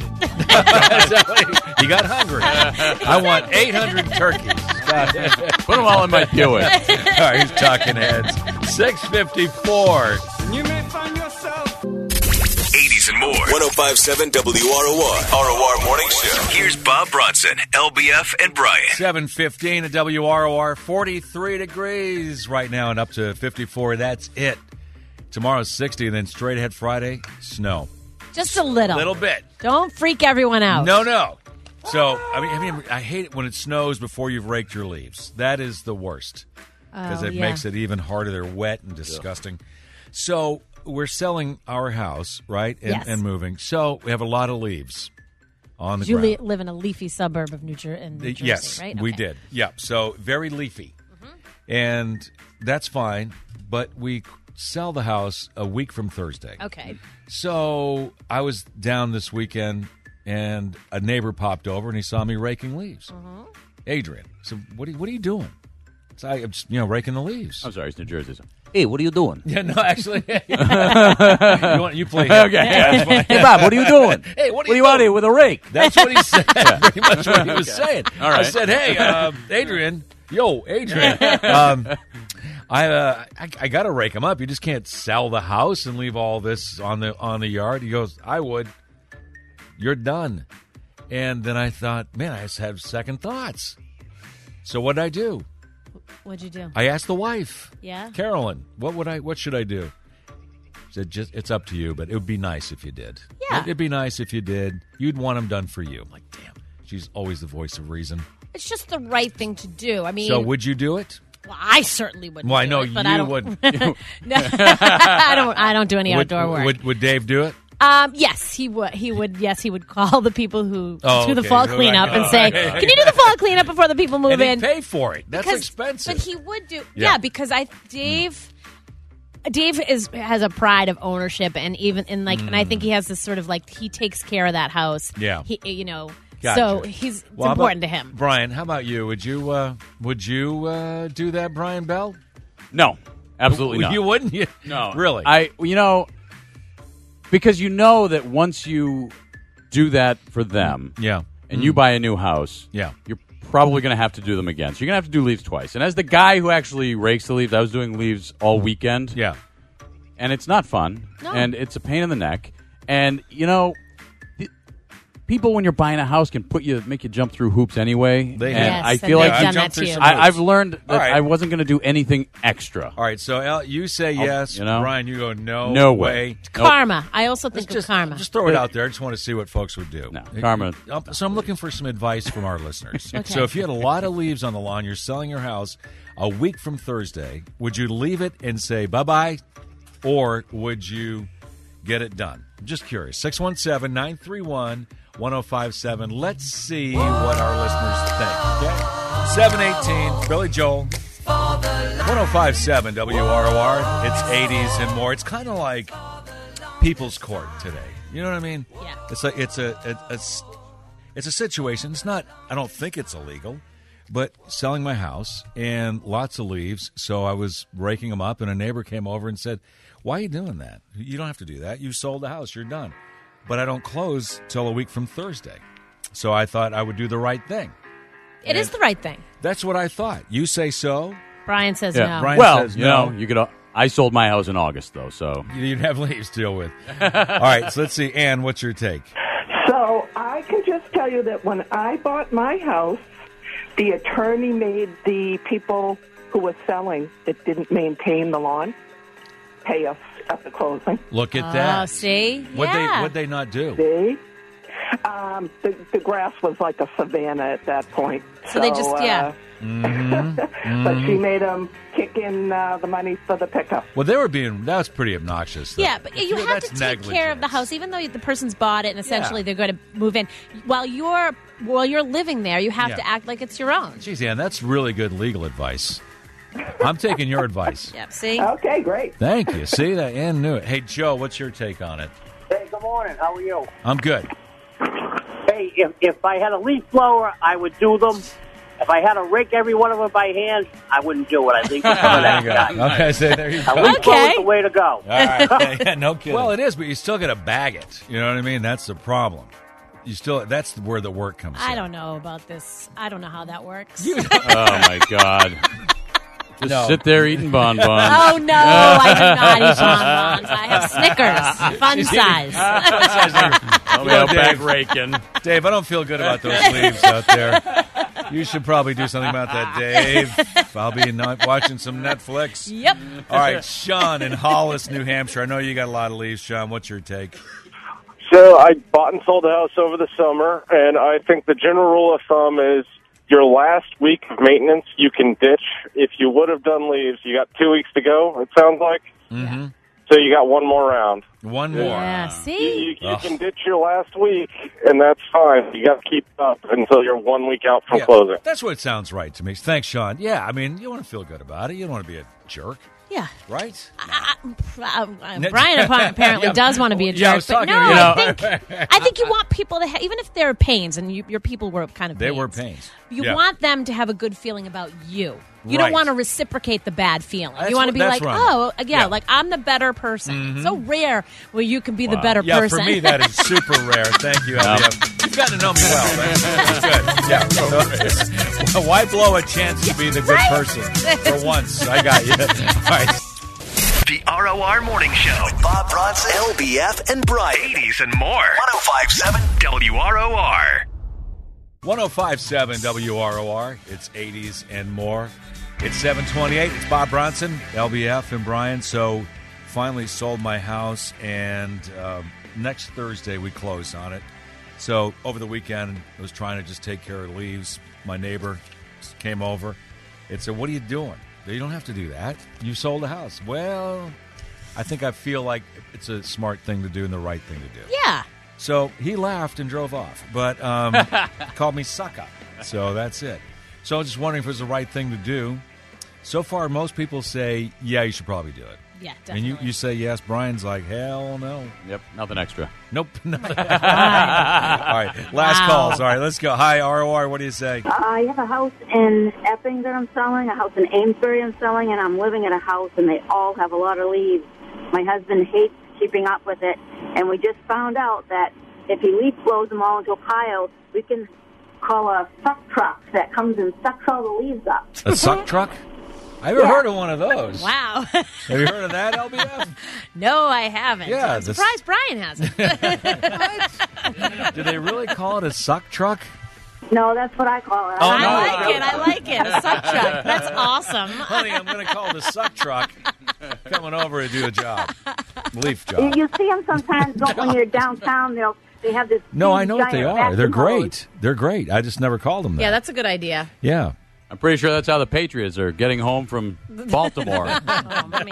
He got hungry. I want eight hundred turkeys. Put them all in my do it. All right, he's talking heads. six fifty-four. You may find yourself. eighties and more. ten fifty-seven W R O R. R O R Morning Show. Here's Bob Bronson, L B F, and Brian. seven fifteen at W R O R. forty-three degrees right now and up to fifty-four. That's it. Tomorrow's sixty, and then straight ahead Friday, snow. Just a little. Little bit. Don't freak everyone out. No, no. So, I mean, I mean, I hate it when it snows before you've raked your leaves. That is the worst because Oh, it yeah. makes it even harder. They're wet and disgusting. So, we're selling our house, right, and, Yes. and moving. So, we have a lot of leaves on the You ground. li- live in a leafy suburb of New, Jer- in New Jersey, yes, right? we Okay. did. Yeah, so very leafy, Mm-hmm. and that's fine. But we sell the house a week from Thursday. Okay. So I was down this weekend, and a neighbor popped over, and he saw me raking leaves. Mm-hmm. Adrian, so what are you, what are you doing? So I, I'm just, you know, raking the leaves. I'm sorry, it's New Jersey. So. Hey, what are you doing? Yeah, no, actually, you, want, you play him. Okay. Yeah, that's fine. Hey, Bob, what are you doing? Hey, what are what you you out doing? here with a rake? That's what he said. Pretty much what he was Okay. saying. All right. I said, "Hey, uh, Adrian, yo, Adrian, um, I, uh, I I got to rake him up. You just can't sell the house and leave all this on the on the yard." He goes, "I would. You're done." And then I thought, man, I just have second thoughts. So what did I do? What'd you do? I asked the wife, Yeah? Carolyn, what would I? What should I do? She said, "Just it's up to you, but it would be nice if you did. Yeah. It'd be nice if you did. You'd want them done for you." I'm like, damn, she's always the voice of reason. It's just the right thing to do. I mean, So would you do it? well, I certainly wouldn't. Well, I do know it, but you I don't, wouldn't. I don't. I don't do any would, outdoor work. Would, would Dave do it? Um, yes, he would. He would. Yes, he would call the people who Oh, do the okay. fall Who- cleanup and oh, say, okay. "Can you do the fall cleanup before the people move And he'd in?" pay for it. That's Because- expensive. But he would do. Yeah. Yeah, because I Dave. Dave is has a pride of ownership, and even in like, and I think he has this sort of like he takes care of that house. Yeah. he, you know, Gotcha. so he's it's Well, how important about- to him. Brian, how about you? Would you? Uh, would you uh, do that, Brian Bell? No, absolutely You- not. You wouldn't? You, No, really? I, you know, because you know that once you do that for them, yeah, and you buy a new house, yeah, you're probably going to have to do them again. So you're going to have to do leaves twice. And as the guy who actually rakes the leaves, I was doing leaves all weekend. Yeah, and it's not fun, No. and it's a pain in the neck. And, you know, th- people when you're buying a house can put you, make you jump through hoops anyway. They and Yes, I and feel they've like done that to you. I, I've learned that All right. I wasn't going to do anything extra. All right, so El, you say yes. you know? Brian, you go no, No way. Karma. I also think Let's of karma. Just throw it out there. I just want to see what folks would do. No, karma. So I'm looking for some advice from our listeners. Okay. So if you had a lot of leaves on the lawn, you're selling your house a week from Thursday, would you leave it and say bye-bye, or would you get it done? I'm just curious. six one seven, nine three one, one oh five seven. Let's see what our listeners think. Okay? seven eighteen, Billy Joel. one oh five seven W R O R. It's eighties and more. It's kind of like people's court today. You know what I mean? Yeah. It's like it's a, a, a s- it's a situation. It's not. I don't think it's illegal, but selling my house and lots of leaves. So I was raking them up, and a neighbor came over and said, "Why are you doing that? You don't have to do that. You sold the house. You're done." But I don't close till a week from Thursday. So I thought I would do the right thing. It is the right thing. That's what I thought. You say so? Brian says Yeah. no. Brian well, says you no. know, you could. Uh, I sold my house in August, though, so. You'd have leaves to deal with. All right, so let's see. Ann, what's your take? So I can just tell you that when I bought my house, the attorney made the people who were selling that didn't maintain the lawn pay us at the closing. Look at Oh, that. see? What'd Yeah. they, what'd they not do? See? Um, the, the grass was like a savanna at that point. So they just- yeah. Mm-hmm. But she made them kick in uh, the money for the pickup. Well, they were being, that was pretty obnoxious. though. Yeah, but you Yeah, have that's to take care of the negligence. house, even though the person's bought it and essentially Yeah. they're going to move in. While you're while you're living there, you have Yeah. to act like it's your own. Jeez, Ann, that's really good legal advice. I'm taking your advice. Yep. See. Okay, great. Thank you. See, that Ann knew it. Hey, Joe, what's your take on it? Hey, good morning. How are you? I'm good. Hey, if, if I had a leaf blower, I would do them. If I had to rake every one of them by hand, I wouldn't do it. I think I'm There that you go. guy. Okay, so there you go. A leaf blower's the way to go. All right. Yeah, no kidding. Well, it is, but you still got to bag it. You know what I mean? That's the problem. You still. That's where the work comes in. I don't know about this. I don't know how that works. Oh, my God. Just No. sit there eating bonbons. Oh, no, I do not eat bonbons. I have Snickers, fun size. I'll be out back raking. Dave, I don't feel good about those leaves out there. You should probably do something about that, Dave. I'll be not watching some Netflix. Yep. All right, Sean in Hollis, New Hampshire. I know you got a lot of leaves, Sean. What's your take? So I bought and sold a house over the summer, and I think the general rule of thumb is your last week of maintenance you can ditch. If you would have done leaves, you got two weeks to go, it sounds like. Mm-hmm. So you got one more round. One more. Yeah, You, see? you, you can ditch your last week, and that's fine. You got to keep up until you're one week out from Yeah, closing. That's what it sounds right to me. Thanks, Sean. Yeah, I mean, you want to feel good about it. You don't want to be a jerk, Yeah. right? Uh, uh, Brian apparently Yeah. does want to be a jerk, Yeah, I was but talking no, to you. I think I think you want people to, ha- even if there are pains, and you, your people were kind of They pains, were pains. You Yeah. want them to have a good feeling about you. You Right. don't want to reciprocate the bad feeling. That's you want to what- be that's like, wrong. oh, yeah, Yeah. like I'm the better person. Mhm. It's so rare where you can be the Wow. better yeah, person. for me, that is super rare. Thank you, L B F. You've gotten to know me well. That's, that's good. Yeah. So, why blow a chance to be the good person for once? I got you. All right. The R O R Morning Show with Bob Bronson, L B F, and Brian. eighties and more. one oh five point seven W R O R. one oh five point seven W R O R. It's eighties and more. It's seven twenty-eight. It's Bob Bronson, L B F, and Brian. So finally sold my house, and um, next Thursday we close on it. So over the weekend, I was trying to just take care of the leaves. My neighbor came over and said, "What are you doing? You don't have to do that. You sold the house." Well, I think I feel like it's a smart thing to do and the right thing to do. Yeah. So he laughed and drove off, but um, called me sucker. So that's it. So I was just wondering if it was the right thing to do. So far, most people say, yeah, you should probably do it. Yeah, And definitely. you, you say yes. Brian's like, hell no. Yep, nothing extra. Nope. Nothing. All right, last Wow. calls. All right, let's go. Hi, R O R, what do you say? I have a house in Epping that I'm selling, a house in Amesbury I'm selling, and I'm living at a house, and they all have a lot of leaves. My husband hates keeping up with it, and we just found out that if he leaf blows them all into a pile, we can call a suck truck that comes and sucks all the leaves up. A suck truck? I haven't heard of one of those. Wow. Have you heard of that, L B F? No, I haven't. Yeah, I'm this- surprised Brian hasn't. Do they really call it a suck truck? No, that's what I call it. Oh, I no. like it. I like it. A suck truck. That's awesome. Honey, I'm going to call it a suck truck coming over to do a job. Leaf job. You, you see them sometimes don't, when you're downtown. They'll they have this. No, I big, know what they giant are. They're vacuum hose. great. They're great. I just never called them that. Yeah, that's a good idea. Yeah. I'm pretty sure that's how the Patriots are getting home from Baltimore. Oh, man.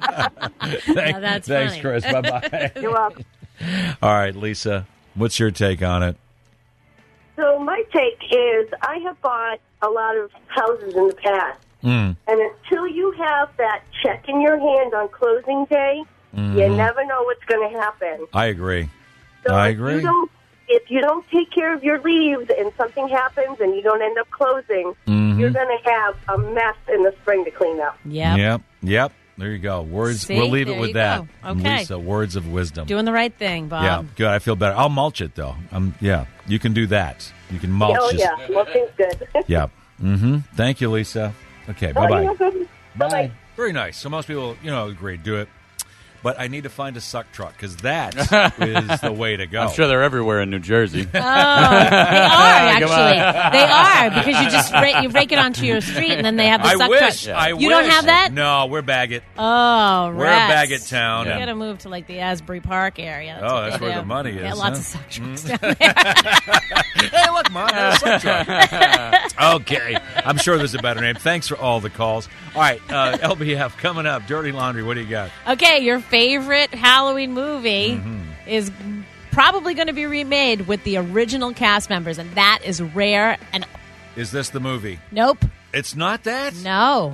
Now that's Thanks, funny. Chris. Bye-bye. You're welcome. All right, Lisa, what's your take on it? So my take is I have bought a lot of houses in the past. Mm. And until you have that check in your hand on closing day, Mm-hmm. you never know what's going to happen. I agree. So I if agree. You don't, if you don't take care of your leaves and something happens and you don't end up closing, Mhm. you're going to have a mess in the spring to clean up. Yep. Yep. Yep. There you go. Words. See? We'll leave it There with you that. go. Okay. Lisa, words of wisdom. Doing the right thing, Bob. Yeah, good. I feel better. I'll mulch it though. Um, yeah, you can do that. You can mulch. Oh, just- yeah. Mulching's good. Yeah. Mm-hmm. Thank you, Lisa. Okay. Oh, Bye bye. you're welcome. Bye-bye. Very nice. So most people, you know, agree. Do it. But I need to find a suck truck because that is the way to go. I'm sure they're everywhere in New Jersey. Oh, they are actually. They are because you just ra- you rake it onto your street and then they have the I suck wish. truck. I you wish. don't have that? No, we're Baggett. Oh, We're rats. a Baggett town. You Yeah. got to move to like the Asbury Park area. That's Oh, what that's they where do. the money Yeah, is, lots huh? of suck trucks Mm. down there. Hey, look, Mom, there's a suck truck. Okay. I'm sure there's a better name. Thanks for all the calls. All right, uh, L B F, coming up, Dirty Laundry, what do you got? Okay, your favorite Halloween movie Mm-hmm. is probably going to be remade with the original cast members, and that is rare. And Is this the movie? nope, It's not that? no.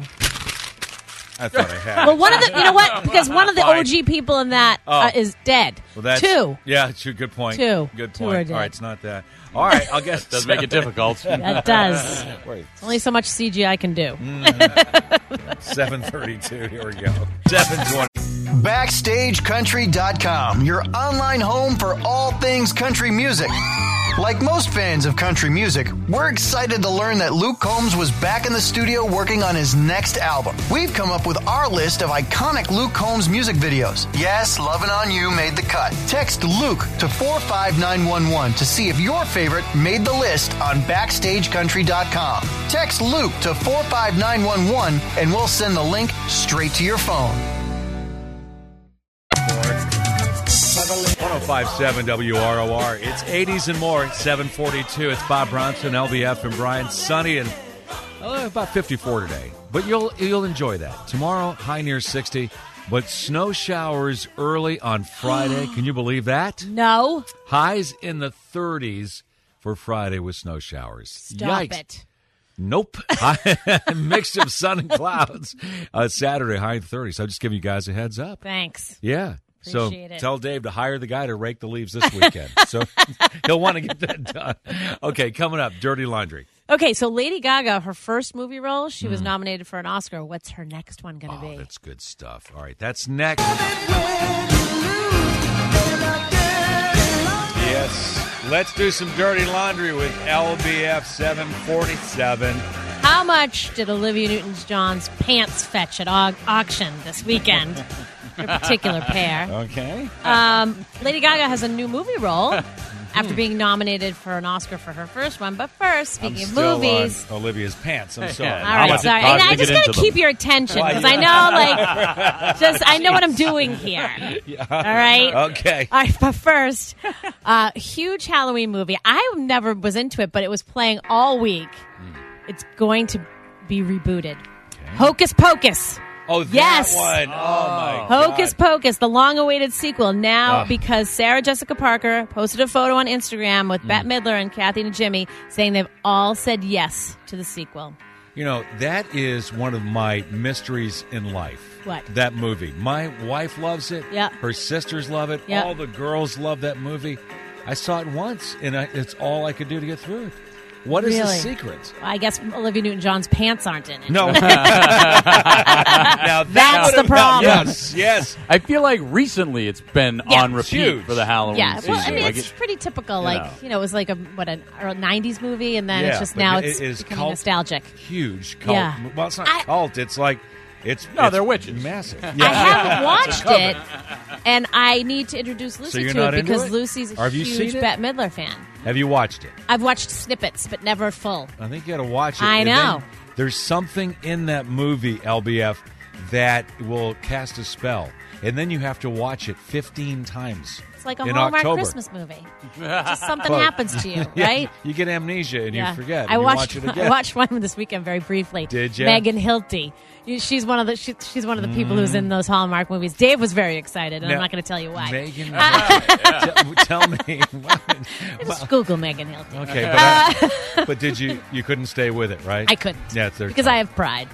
I thought I had. Well, one of the you know what? Because one of the Fine. O G people in that Oh. uh, is dead. Well, that's, Two. Yeah, it's a good point. Two. Good Two point. are dead. All right, it's not that. All right, I'll guess. Does make it difficult. That does. Wait, Only so much C G I can do. seven thirty-two. Here we go. seven twenty. Backstage Country dot com, your online home for all things country music. Like most fans of country music, we're excited to learn that Luke Combs was back in the studio working on his next album. We've come up with our list of iconic Luke Combs music videos. Yes, Lovin' On You made the cut. Text Luke to four five nine one one to see if your favorite made the list on Backstage Country dot com. Text Luke to four five nine one one and we'll send the link straight to your phone. one oh five point seven W R O R. It's eighties and more. seven forty-two. It's Bob Bronson, L B F, and Brian. Sunny and uh, about fifty-four today. But you'll you'll enjoy that. Tomorrow, high near sixty. But snow showers early on Friday. Can you believe that? No. Highs in the thirties for Friday with snow showers. Stop Yikes. it. Nope. Mix of sun and clouds. Uh, Saturday, high in thirties. So I'm just giving you guys a heads up. Thanks. Yeah. So Appreciate it. tell Dave to hire the guy to rake the leaves this weekend. So he'll want to get that done. Okay, coming up, Dirty Laundry. Okay, so Lady Gaga, her first movie role, she was nominated for an Oscar. What's her next one going to Oh, be? that's good stuff. All right, that's next. Yes, let's do some Dirty Laundry with L B F seven forty-seven. How much did Olivia Newton-John's pants fetch at au- auction this weekend? Her particular pair. Okay. Um, Lady Gaga has a new movie role after being nominated for an Oscar for her first one. But first, I'm speaking of still movies. on Olivia's pants. I'm sorry. All right, sorry. And I just got to keep your attention because I know, like, just I know what I'm doing here. All right. Okay. All right, but first, uh, huge Halloween movie. I never was into it, but it was playing all week. It's going to be rebooted. Hocus Pocus. Oh, that yes. one. Oh, my Hocus God. Pocus, the long-awaited sequel. Now, Ugh. because Sarah Jessica Parker posted a photo on Instagram with Bette Midler and Kathy and Jimmy saying they've all said yes to the sequel. You know, that is one of my mysteries in life. What? That movie. My wife loves it. Yeah. Her sisters love it. Yeah. All the girls love that movie. I saw it once, and I, it's all I could do to get through it. What is the Really? secret? I guess Olivia Newton-John's pants aren't in it. No. now that That's the would've- problem. Yes, yes. I feel like recently it's been Yeah. on repeat Huge. for the Halloween Yeah, season. well, I mean, Like it's it- pretty typical. you Like, know. you know, it was like a what a, a nineties movie, and then Yeah, it's just but now it- it's it is becoming cult- nostalgic. Huge cult. Yeah. Well, it's not cult. It's like it's No, it's they're witches. Massive. I haven't watched it, and I need to introduce Lucy So you're to not it into because it? Lucy's a Or have you huge seen it? Bette Midler fan. Have you watched it? I've watched snippets, but never full. I think you got to watch it. I And know. then there's something in that movie, L B F, that will cast a spell, and then you have to watch it fifteen times. It's like a in Hallmark October. Christmas movie. Just something Well, happens to you, yeah, right? you get amnesia and Yeah. you forget. I and you watched. watch it again. I watched one this weekend very briefly. Did ya? Megan Hilty. You- She's one of the. She, she's one of the people who's in those Hallmark movies. Dave was very excited, and Now, I'm not going to tell you why. Megan, Uh, tell, tell me. Just Google Megan Hilty. Okay, but, Uh, I, but did you? You couldn't stay with it, right? I couldn't. Yeah, it's their because I have pride.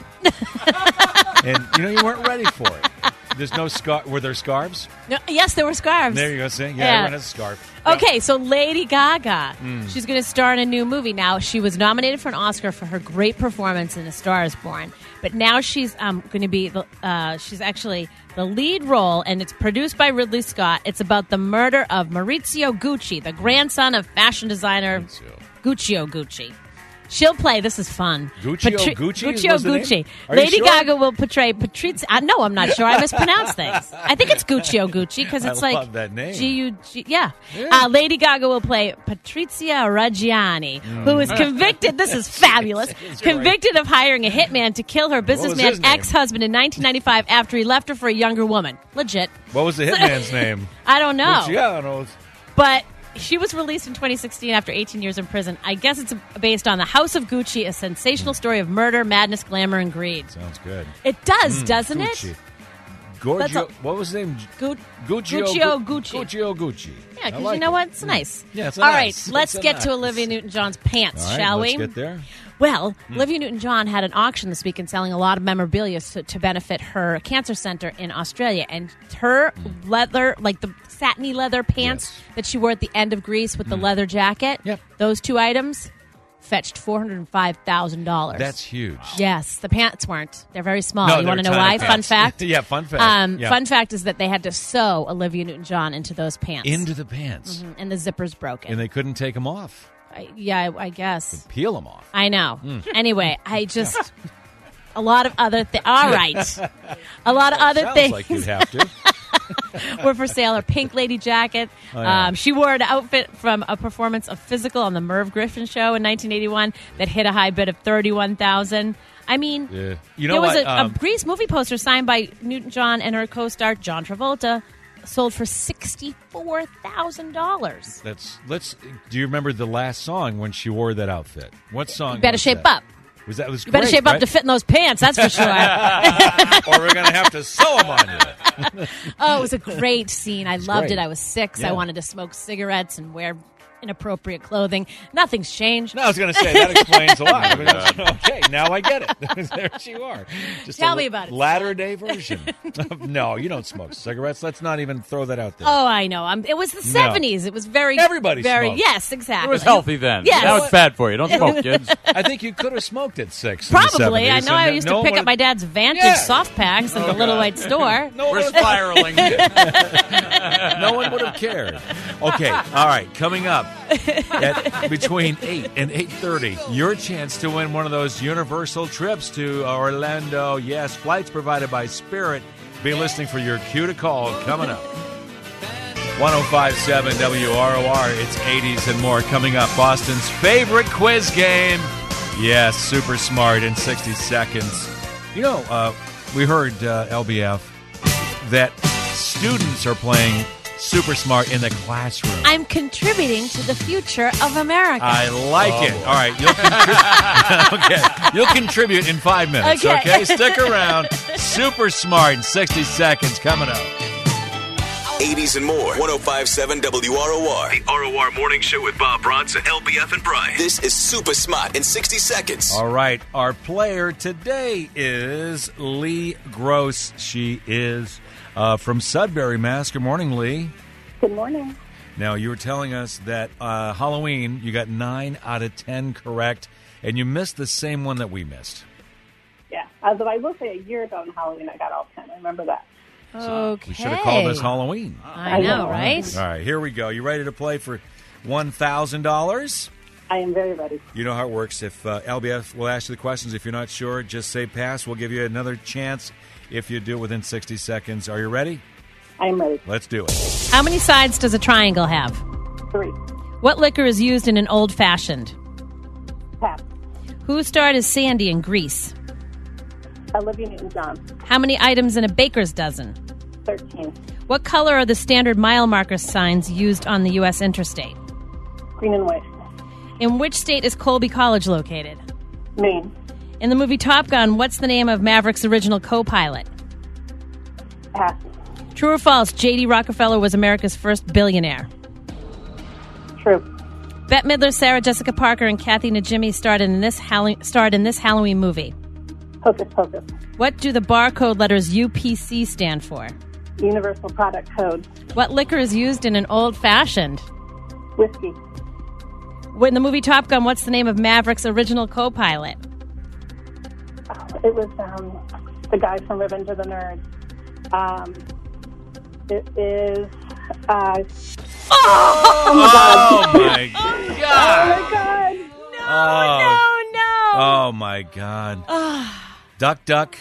and you know you weren't ready for it. There's no scar. Were there scarves? No, yes, there were scarves. There you go. See, yeah, Yeah. everyone has a scarf. Okay, so Lady Gaga, Mm. she's going to star in a new movie. Now, she was nominated for an Oscar for her great performance in A Star Is Born, but now she's um, going to be, the, uh, she's actually the lead role, and it's produced by Ridley Scott. It's about the murder of Maurizio Gucci, the grandson of fashion designer Guccio Gucci. She'll play. This is fun. Guccio Gucci Guccio was the name? Gucci. Are you Lady sure? Gaga will portray Patrizia. Uh, no, I'm not sure. I mispronounce things. I think it's Guccio Gucci because I it's like love that name. G U G. Yeah. Uh, Lady Gaga will play Patrizia Reggiani, who is convicted. This is fabulous. It's Convicted of hiring a hitman to kill her was his businessman name? ex-husband in nineteen ninety-five after he left her for a younger woman. Legit. What was the hitman's name? I don't know. Luciano. But she was released in twenty sixteen after eighteen years in prison. I guess it's based on The House of Gucci, a sensational story of murder, madness, glamour, and greed. Sounds good. It does, Mm, doesn't Gucci. it? Giorgio, That's a- what was his name? Gu- Guccio, Guccio Gu- Gucci. Guccio Gucci. Yeah, I because like you know it. what? It's nice. Yeah, it's All nice. right, let's It's get nice. to Olivia Newton-John's pants, All right, shall let's we? get there. Well, Hmm. Olivia Newton-John had an auction this week and selling a lot of memorabilia to, to benefit her cancer center in Australia. And her Hmm. leather, like the satiny leather pants that she wore at the end of Grease with the Hmm. leather jacket, those two items fetched four hundred five thousand dollars. That's huge. Yes, the pants weren't. They're very small. No, you want to they're know why? tiny Fun pants. fact? Yeah, fun fact. Um, Yeah. Fun fact is that they had to sew Olivia Newton-John into those pants. Into the pants. Mhm, and the zipper's broken. And they couldn't take them off. I, yeah, I, I guess. Peel them off. I know. Mm. Anyway, I just a lot of other things. All right, a lot of other Sounds things like you'd have to. were for sale. Her pink lady jacket. Oh, yeah. um, she wore an outfit from a performance of Physical on the Merv Griffin show in nineteen eighty-one that hit a high bid of thirty-one thousand. I mean, Yeah. You know there was what? a, Um, a Grease movie poster signed by Newton-John and her co-star John Travolta, sold for sixty-four thousand dollars. That's let's. Do you remember the last song when she wore that outfit? What song? You better was shape that? up. Was that was You better great, shape up right? to fit in those pants, that's for sure. or we're gonna have to sew them on you. Oh, it was a great scene. I loved great. it. I was six. Yeah. I wanted to smoke cigarettes and wear inappropriate clothing. Nothing's changed. No, I was going to say that explains a lot. I mean, that's- okay, now I get it. There you are. Just Tell a me about it, Latter day version. No, you don't smoke cigarettes. Let's not even throw that out there. Oh, I know. Um, it was the seventies. It was very Everybody very smoked. yes, exactly. It was healthy then. Yes. Now it's bad for you. Don't smoke, kids. I think you could have smoked at six. in the Probably. I seventies, know I and used no to one pick up would've- my dad's Vantage Yeah. soft packs at Oh, the Little God. White Store. No We're one- spiraling. No one would have cared. Okay, all right. Coming up at between eight and eight thirty, your chance to win one of those Universal trips to Orlando. Yes, flights provided by Spirit. Be listening for your cue to call coming up. one oh five point seven W R O R. It's eighties and more coming up. Boston's favorite quiz game. Yes, super smart in sixty seconds. You know, uh, we heard uh, L B F that students are playing super smart in the classroom. I'm contributing to the future of America. I like Oh, it. boy. All right, you'll contribute. Okay, you'll contribute in five minutes. Okay. Okay, stick around. Super smart in sixty seconds coming up. eighties and more. one oh five point seven W R O R. The R O R Morning Show with Bob Bronson, L B F, and Brian. This is Super Smart in sixty seconds. All right, our player today is Lee Gross. She is uh, from Sudbury, Mass. Good morning, Lee. Good morning. Now, you were telling us that uh, Halloween, you got nine out of ten correct, and you missed the same one that we missed. Yeah. Although I will say a year ago on Halloween, I got all ten. I remember that. Okay. We should have called this Halloween. I know, right? All right, here we go. You ready to play for one thousand dollars? I am very ready. You know how it works. If uh, L B F will ask you the questions, if you're not sure, just say pass. We'll give you another chance if you do it within sixty seconds. Are you ready? I am ready. Let's do it. How many sides does a triangle have? Three. What liquor is used in an old-fashioned? Pass. Who starred as Sandy in Grease? Olivia Newton-John. How many items in a baker's dozen? thirteen. What color are the standard mile marker signs used on the U S interstate? Green and white. In which state is Colby College located? Maine. In the movie Top Gun, what's the name of Maverick's original co-pilot? Pass. True or false, J D Rockefeller was America's first billionaire? True. Bette Midler, Sarah Jessica Parker, and Kathy Najimy starred in this Hall- starred in this Halloween movie. Hocus Pocus. What do the barcode letters U P C stand for? Universal Product Code. What liquor is used in an old-fashioned? Whiskey. In the movie Top Gun, what's the name of Maverick's original co-pilot? It was um, the guy from Revenge of the Nerds. Um, it is... Uh, oh, oh, my God. Oh, my God. Oh, my God. Oh, no, no. Oh, my God. Duck, duck.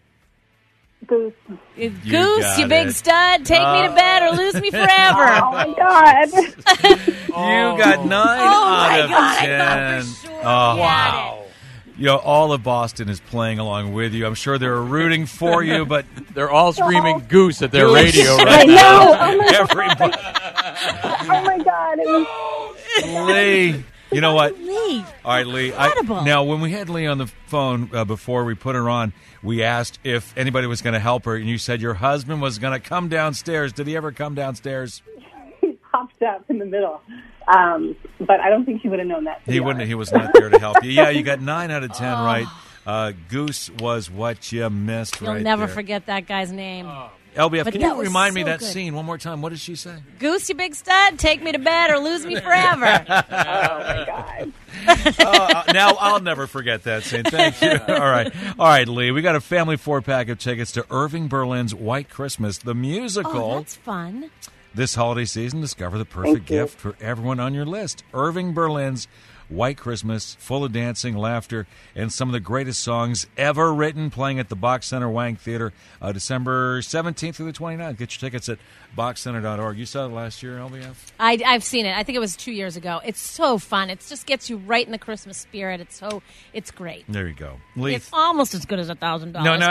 Goose. Goose, got you big it. stud. Take me to bed or lose me forever. Oh, my God. You got nine Oh, out my of God, I ten. thought for sure Oh, you had wow. You know, all of Boston is playing along with you. I'm sure they're rooting for you, but they're all screaming goose at their Goose. radio I right know. now. Oh, my Everybody. God. Oh, my God. It was... Lee, you know what? Lee. All right, Lee. I, Incredible. now, when we had Lee on the phone uh, before we put her on, we asked if anybody was going to help her, and you said your husband was going to come downstairs. Did he ever come downstairs? He popped up in the middle. Um, but I don't think he would have known that. He wouldn't. He was not there to help you. Yeah, you got nine out of ten right. Uh, Goose was what you missed. You'll right never there. forget that guy's name. L B F, But can that you was remind me so that good. scene one more time? What did she say? Goose, you big stud. Take me to bed or lose me forever. Oh, my God. uh, now I'll never forget that scene. Thank you. All right, all right, Lee. We got a family four pack of tickets to Irving Berlin's White Christmas, the musical. Oh, that's fun. This holiday season, discover the perfect Thank you. gift for everyone on your list. Irving Berlin's White Christmas, full of dancing, laughter, and some of the greatest songs ever written, playing at the Box Center Wang Theater uh, December seventeenth through the twenty-ninth. Get your tickets at box center dot org. You saw it last year, L B F? I, I've seen it. I think it was two years ago. It's so fun. It just gets you right in the Christmas spirit. It's so, it's great. There you go. Lee. It's almost as good as a thousand No, dollars. no.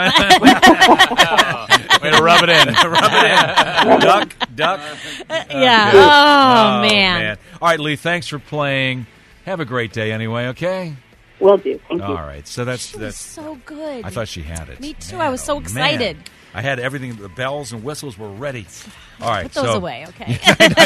Way to rub it in. Rub it in. Duck, duck. Yeah. Okay. Oh, man. All right, Lee, thanks for playing. Have a great day anyway, okay? Will do. Thank All you. right. So that's She was that's so good. I thought she had it. Me too. Man, I was so oh, excited. man. I had everything. The bells and whistles were ready. All right. Put those so, away, okay?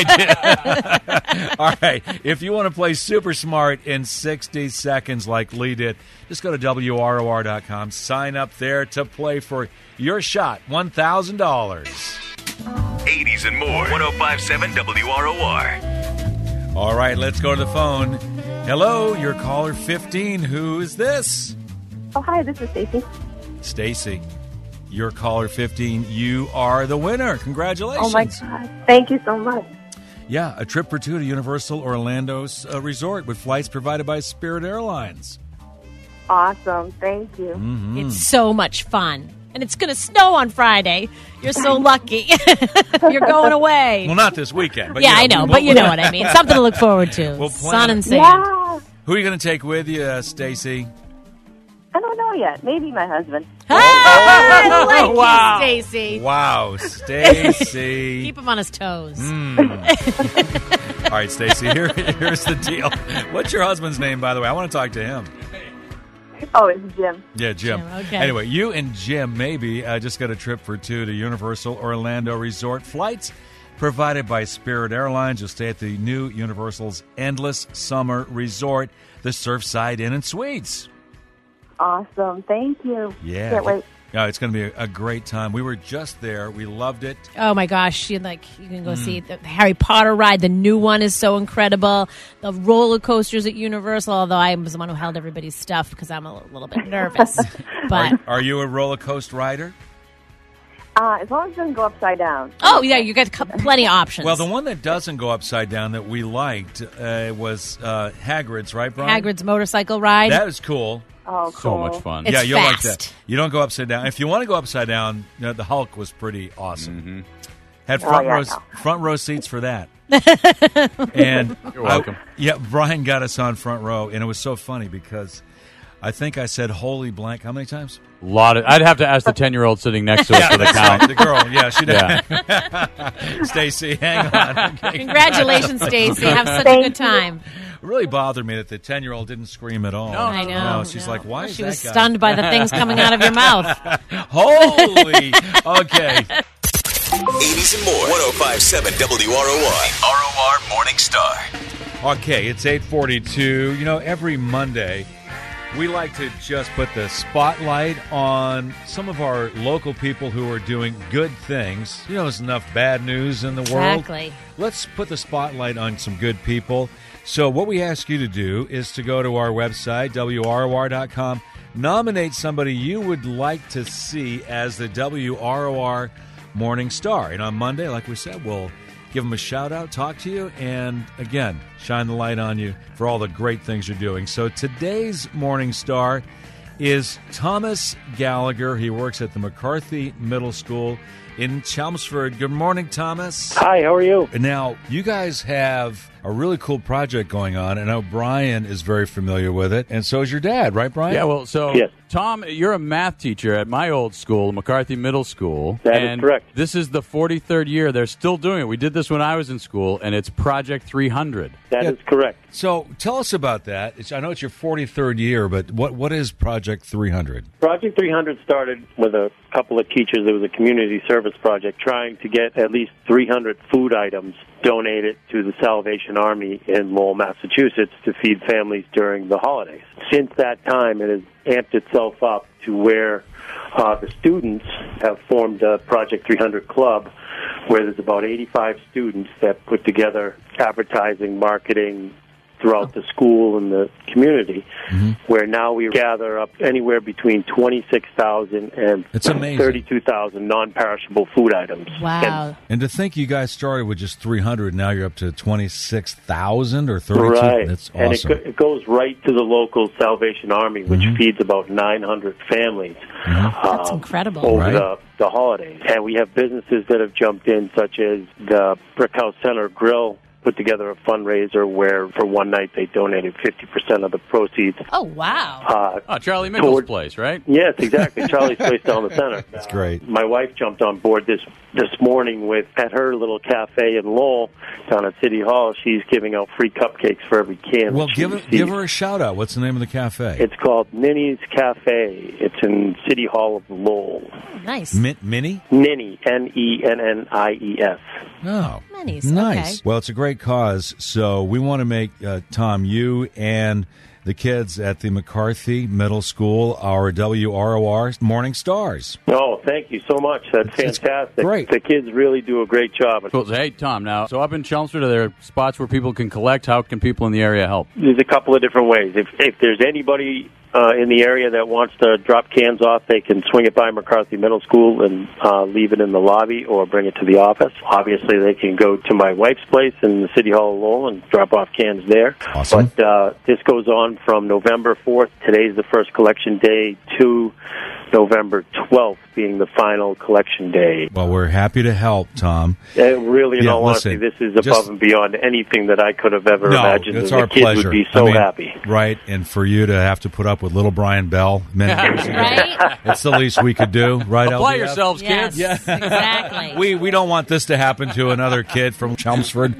I did. All right. If you want to play super smart in sixty seconds like Lee did, just go to W R O R dot com. Sign up there to play for your shot, one thousand dollars. eighties and more. one oh five point seven W R O R. All right. Let's go to the phone. Hello. You're caller fifteen. Who is this? Oh, hi. This is Stacy. Stacy. You're caller fifteen. You are the winner. Congratulations. Oh, my God. Thank you so much. Yeah, a trip for two to Universal Orlando's uh, resort with flights provided by Spirit Airlines. Awesome. Thank you. Mm-hmm. It's so much fun. And it's going to snow on Friday. You're so lucky. You're going away. Well, not this weekend. But yeah, you I know, we'll- but you know what I mean. Something to look forward to. We'll Sun plan it. and sand. Yeah. Who are you going to take with you, uh, Stacy? I don't know yet. Maybe my husband. Hey, I like Wow. you, Stacy. Wow, Stacy. Keep him on his toes. Mm. All right, Stacy, here, here's the deal. What's your husband's name, by the way? I want to talk to him. Oh, it's Jim. Yeah, Jim. Jim, okay. Anyway, you and Jim maybe uh, just got a trip for two to Universal Orlando Resort. Flights provided by Spirit Airlines. You'll stay at the new Universal's Endless Summer Resort, the Surfside Inn and Suites. Awesome. Thank you. Yeah. Can't wait. Yeah, it's going to be a, a great time. We were just there. We loved it. Oh my gosh! You like you can go mm. see the Harry Potter ride. The new one is so incredible. The roller coasters at Universal. Although I was the one who held everybody's stuff because I'm a little bit nervous. But are, are you a roller coaster rider? Uh, as long as it doesn't go upside down. Oh yeah, you got plenty of options. Well, the one that doesn't go upside down that we liked uh, was uh, Hagrid's, right, Brian? Hagrid's motorcycle ride. That was cool. Oh, cool. So much fun. It's yeah, you'll fast. like that. You don't go upside down. If you want to go upside down, you know, the Hulk was pretty awesome. Mm-hmm. Had front oh, yeah, row no. front row seats for that. And you're welcome. I, yeah, Brian got us on front row, and it was so funny because I think I said "holy blank" how many times? A lot of. I'd have to ask the ten-year-old sitting next to us yeah, for the that's count. right, the girl, yeah, she did. Yeah. Stacy, hang on. Okay. Congratulations, Stacy. Have such Thank a good time. It really bothered me that the ten-year-old didn't scream at all. No, I know. No, she's no. like, why is she that was guy? stunned by the things coming out of your mouth. Holy. Okay. eighties and more. one oh five point seven W R O R. R O R Morning Star. Okay, it's eight forty-two. You know, every Monday, we like to just put the spotlight on some of our local people who are doing good things. You know, there's enough bad news in the world. Exactly. Let's put the spotlight on some good people. So what we ask you to do is to go to our website, W R O R dot com, nominate somebody you would like to see as the W R O R Morning Star. And on Monday, like we said, we'll give them a shout-out, talk to you, and, again, shine the light on you for all the great things you're doing. So today's Morning Star is Thomas Gallagher. He works at the McCarthy Middle School in Chelmsford. Good morning, Thomas. Hi, how are you? Now, you guys have a really cool project going on, and I know Brian is very familiar with it, and so is your dad, right, Brian? Yeah, well, so, yes. Tom, you're a math teacher at my old school, McCarthy Middle School. That and is correct. This is the forty-third year. They're still doing it. We did this when I was in school, and it's Project three hundred. That Yeah. is correct. So tell us about that. It's, I know it's your forty-third year, but what what is Project three hundred? Project three hundred started with a couple of teachers. It was a community service project trying to get at least three hundred food items donated to the Salvation Army in Lowell, Massachusetts to feed families during the holidays. Since that time, it has amped itself up to where uh, the students have formed a Project three hundred club where there's about eighty-five students that put together advertising, marketing, throughout the school and the community, mm-hmm. where now we gather up anywhere between twenty-six thousand and thirty-two thousand non-perishable food items. Wow. And, and to think you guys started with just three hundred, now you're up to twenty-six thousand or thirty-two? Right. That's awesome. And it, go, it goes right to the local Salvation Army, which mm-hmm. feeds about nine hundred families. Mm-hmm. That's um, incredible. Over Right. the, the holidays. And we have businesses that have jumped in, such as the Brick House Center Grill, put together a fundraiser where for one night they donated fifty percent of the proceeds. Oh, wow. Uh, oh, Charlie Mickle's toward, place, right? Yes, exactly. Charlie's place down the center. That's great. My wife jumped on board this this morning with at her little cafe in Lowell down at City Hall. She's giving out free cupcakes for every can. Well, she give, receives. give her a shout-out. What's the name of the cafe? It's called Minnie's Cafe. It's in City Hall of Lowell. Nice. Min- Minnie? Ninny, N E N N I E S. Oh, Minnie's. nice. Okay. Well, it's a great cause, so we want to make, uh, Tom, you and the kids at the McCarthy Middle School our W R O R Morning Stars. Oh, thank you so much. That's It's fantastic. great. The kids really do a great job. Cool. So, hey, Tom, now, so up in Chelmsford, are there spots where people can collect? How can people in the area help? There's a couple of different ways. If if there's anybody uh, in the area that wants to drop cans off, they can swing it by McCarthy Middle School and uh, leave it in the lobby or bring it to the office. Obviously, they can go to my wife's place in the City Hall of Lowell and drop off cans there. Awesome. But uh, this goes on from November fourth, today's the first collection day, to November twelfth being the final collection day. Well, we're happy to help, Tom. Uh, really, in Yeah, all listen, honesty, this is above just- and beyond anything that I could have ever No, imagined. it's and our the kids pleasure. would be so I mean, happy. Right, and for you to have to put up with little Brian Bell many years ago, Right? it's the least we could do, right? Apply L B F? yourselves, Yes, kids. Yeah. exactly. We we don't want this to happen to another kid from Chelmsford.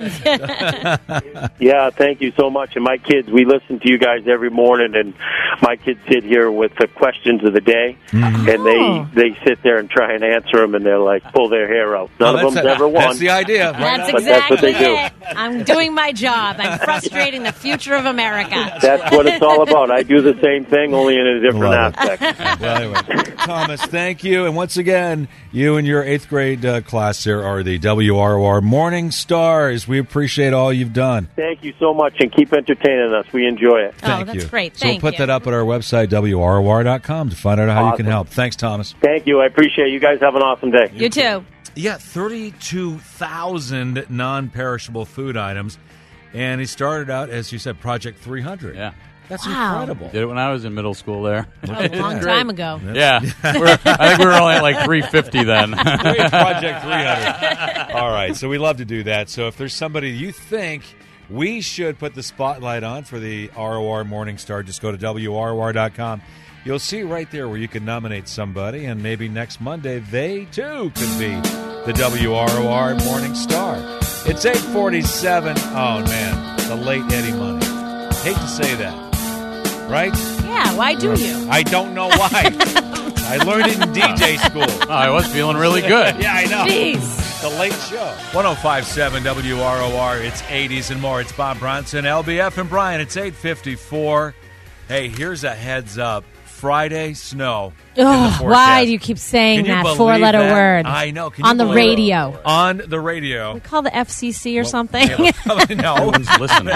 Yeah, thank you so much. And my kids, we listen to you guys every morning, and my kids sit here with the questions of the day. Mm. and they they sit there and try and answer them, and they're like pull their hair out. None Well, of that's them's a- ever won. that's the idea. That's But exactly that's what they do. it. I'm doing my job. I'm frustrating the future of America. That's what it's all about. I do the same thing, only in a different Love it. aspect. Well, anyway, Thomas, thank you. And once again, you and your eighth grade uh, class there are the W R O R Morning Stars. We appreciate all you've done. Thank you so much, and keep entertaining us. We enjoy it. Thank that's you. great. So we'll Thank put you. that up at our website, W R O R dot com, to find out how you can Awesome. help. Thanks, Thomas. Thank you. I appreciate it. You guys have an awesome day. You too. Yeah, thirty-two thousand non-perishable food items. And he started out, as you said, Project three hundred. Yeah. That's Wow. incredible. Did it when I was in middle school there. A long time ago. Yeah. We're, I think we were only at like three fifty then. Project three hundred. All right, so we love to do that. So if there's somebody you think we should put the spotlight on for the R O R Morning Star, just go to W R O R dot com. You'll see right there where you can nominate somebody, and maybe next Monday they, too, could be the W R O R Morning Star. It's eight forty-seven. Oh, man, the late Eddie Money. Hate to say that, right? Yeah, why do you? I don't know why. I learned it in D J school. Oh, I was feeling really good. Yeah, I know. Jeez. The Late Show. one oh five point seven W R O R. It's eighties and more. It's Bob Bronson, L B F, and Brian. It's eight fifty-four. Hey, here's a heads up. Friday, snow. in the Ugh, forecast. why do you keep saying Can you that believe four-letter that? word? I know. Can on you the believe it? radio. On the radio. We call the F C C or something. Yeah, probably no. Everyone's listening.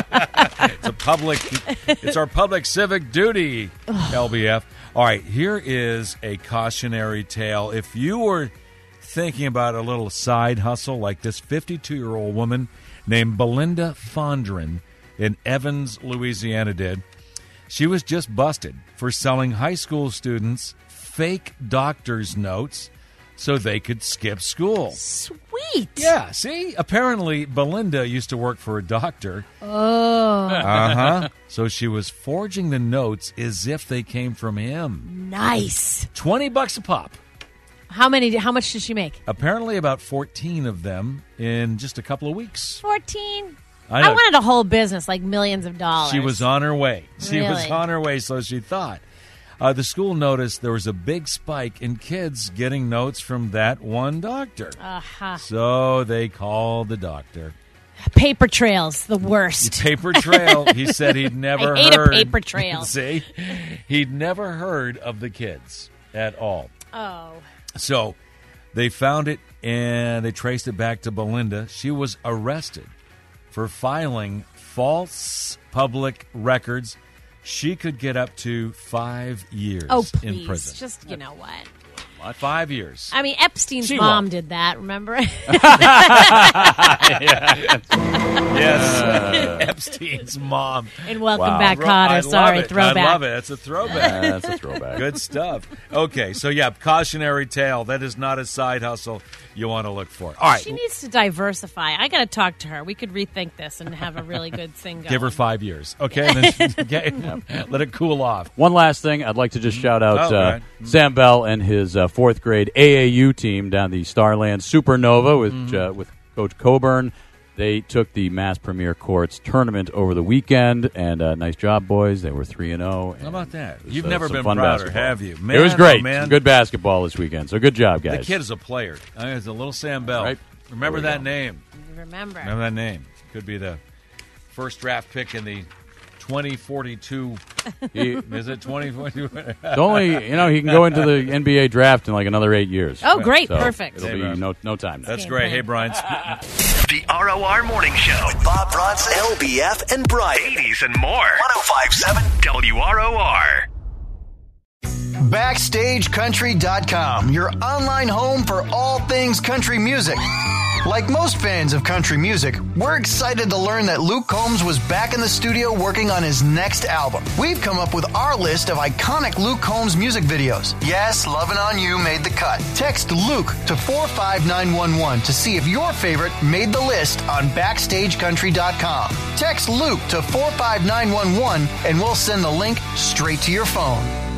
It's a public. It's our public civic duty. L B F. All right. Here is a cautionary tale. If you were thinking about a little side hustle like this fifty-two-year-old woman named Belinda Fondren in Evans, Louisiana did, she was just busted for selling high school students fake doctor's notes so they could skip school. Sweet. Yeah, see? Apparently, Belinda used to work for a doctor. Oh. Uh-huh. So she was forging the notes as if they came from him. Nice. twenty bucks a pop. How many? How much did she make? Apparently about fourteen of them in just a couple of weeks. Fourteen. I I, know. wanted a whole business, like millions of dollars. She was on her way. She was Really? on her way, so she thought. Uh, the school noticed there was a big spike in kids getting notes from that one doctor. Uh-huh. So they called the doctor. Paper trails, the worst. Paper trail. He said he'd never I hate a heard. paper trail. See? He'd never heard of the kids at all. Oh. So they found it and they traced it back to Belinda. She was arrested for filing false public records. She could get up to five years Oh, in please. prison. Just, you know what? What? Five years. I mean, Epstein's She mom won't. did that, remember? Yes. Epstein's mom. And welcome Wow. back, Ro- Cotter. I love Sorry, it. throwback. I love it. That's a throwback. Yeah, that's a throwback. Good stuff. Okay, so yeah, cautionary tale. That is not a side hustle you want to look for. All right. She needs to diversify. I got to talk to her. We could rethink this and have a really good thing going. Give her five years, okay? And then, okay? Let it cool off. One last thing, I'd like to just shout out Oh, uh, right. Sam Bell and his uh, fourth grade A A U team down the Starland Supernova with Mm-hmm. uh, with Coach Coburn. They took the Mass Premier Courts tournament over the weekend, and uh, nice job, boys. They were three and zero. How about that? was, You've uh, never some been fun prouder, basketball. have you? it Man, was great. oh, man. Some good basketball this weekend. So good job, guys. The kid is a player. I mean, it's a little Sam Bell. Right. Remember There we that go. name. Remember. Remember that name. Could be the first draft pick in the twenty forty-two. He- Is it twenty forty-two? It's only, you know, he can go into the N B A draft in like another eight years. Oh, great. So Perfect. It'll Hey, be Brian. no no time now. That's great. Hey, Brian. The R O R Morning Show with Bob Bronson, L B F, and Brian. eighties and more. one oh five point seven W R O R. Backstage Country dot com, your online home for all things country music. Like most fans of country music, we're excited to learn that Luke Combs was back in the studio working on his next album. We've come up with our list of iconic Luke Combs music videos. Yes, Lovin' On You made the cut. Text Luke to four five nine one one to see if your favorite made the list on Backstage Country dot com. Text Luke to four five nine one one and we'll send the link straight to your phone.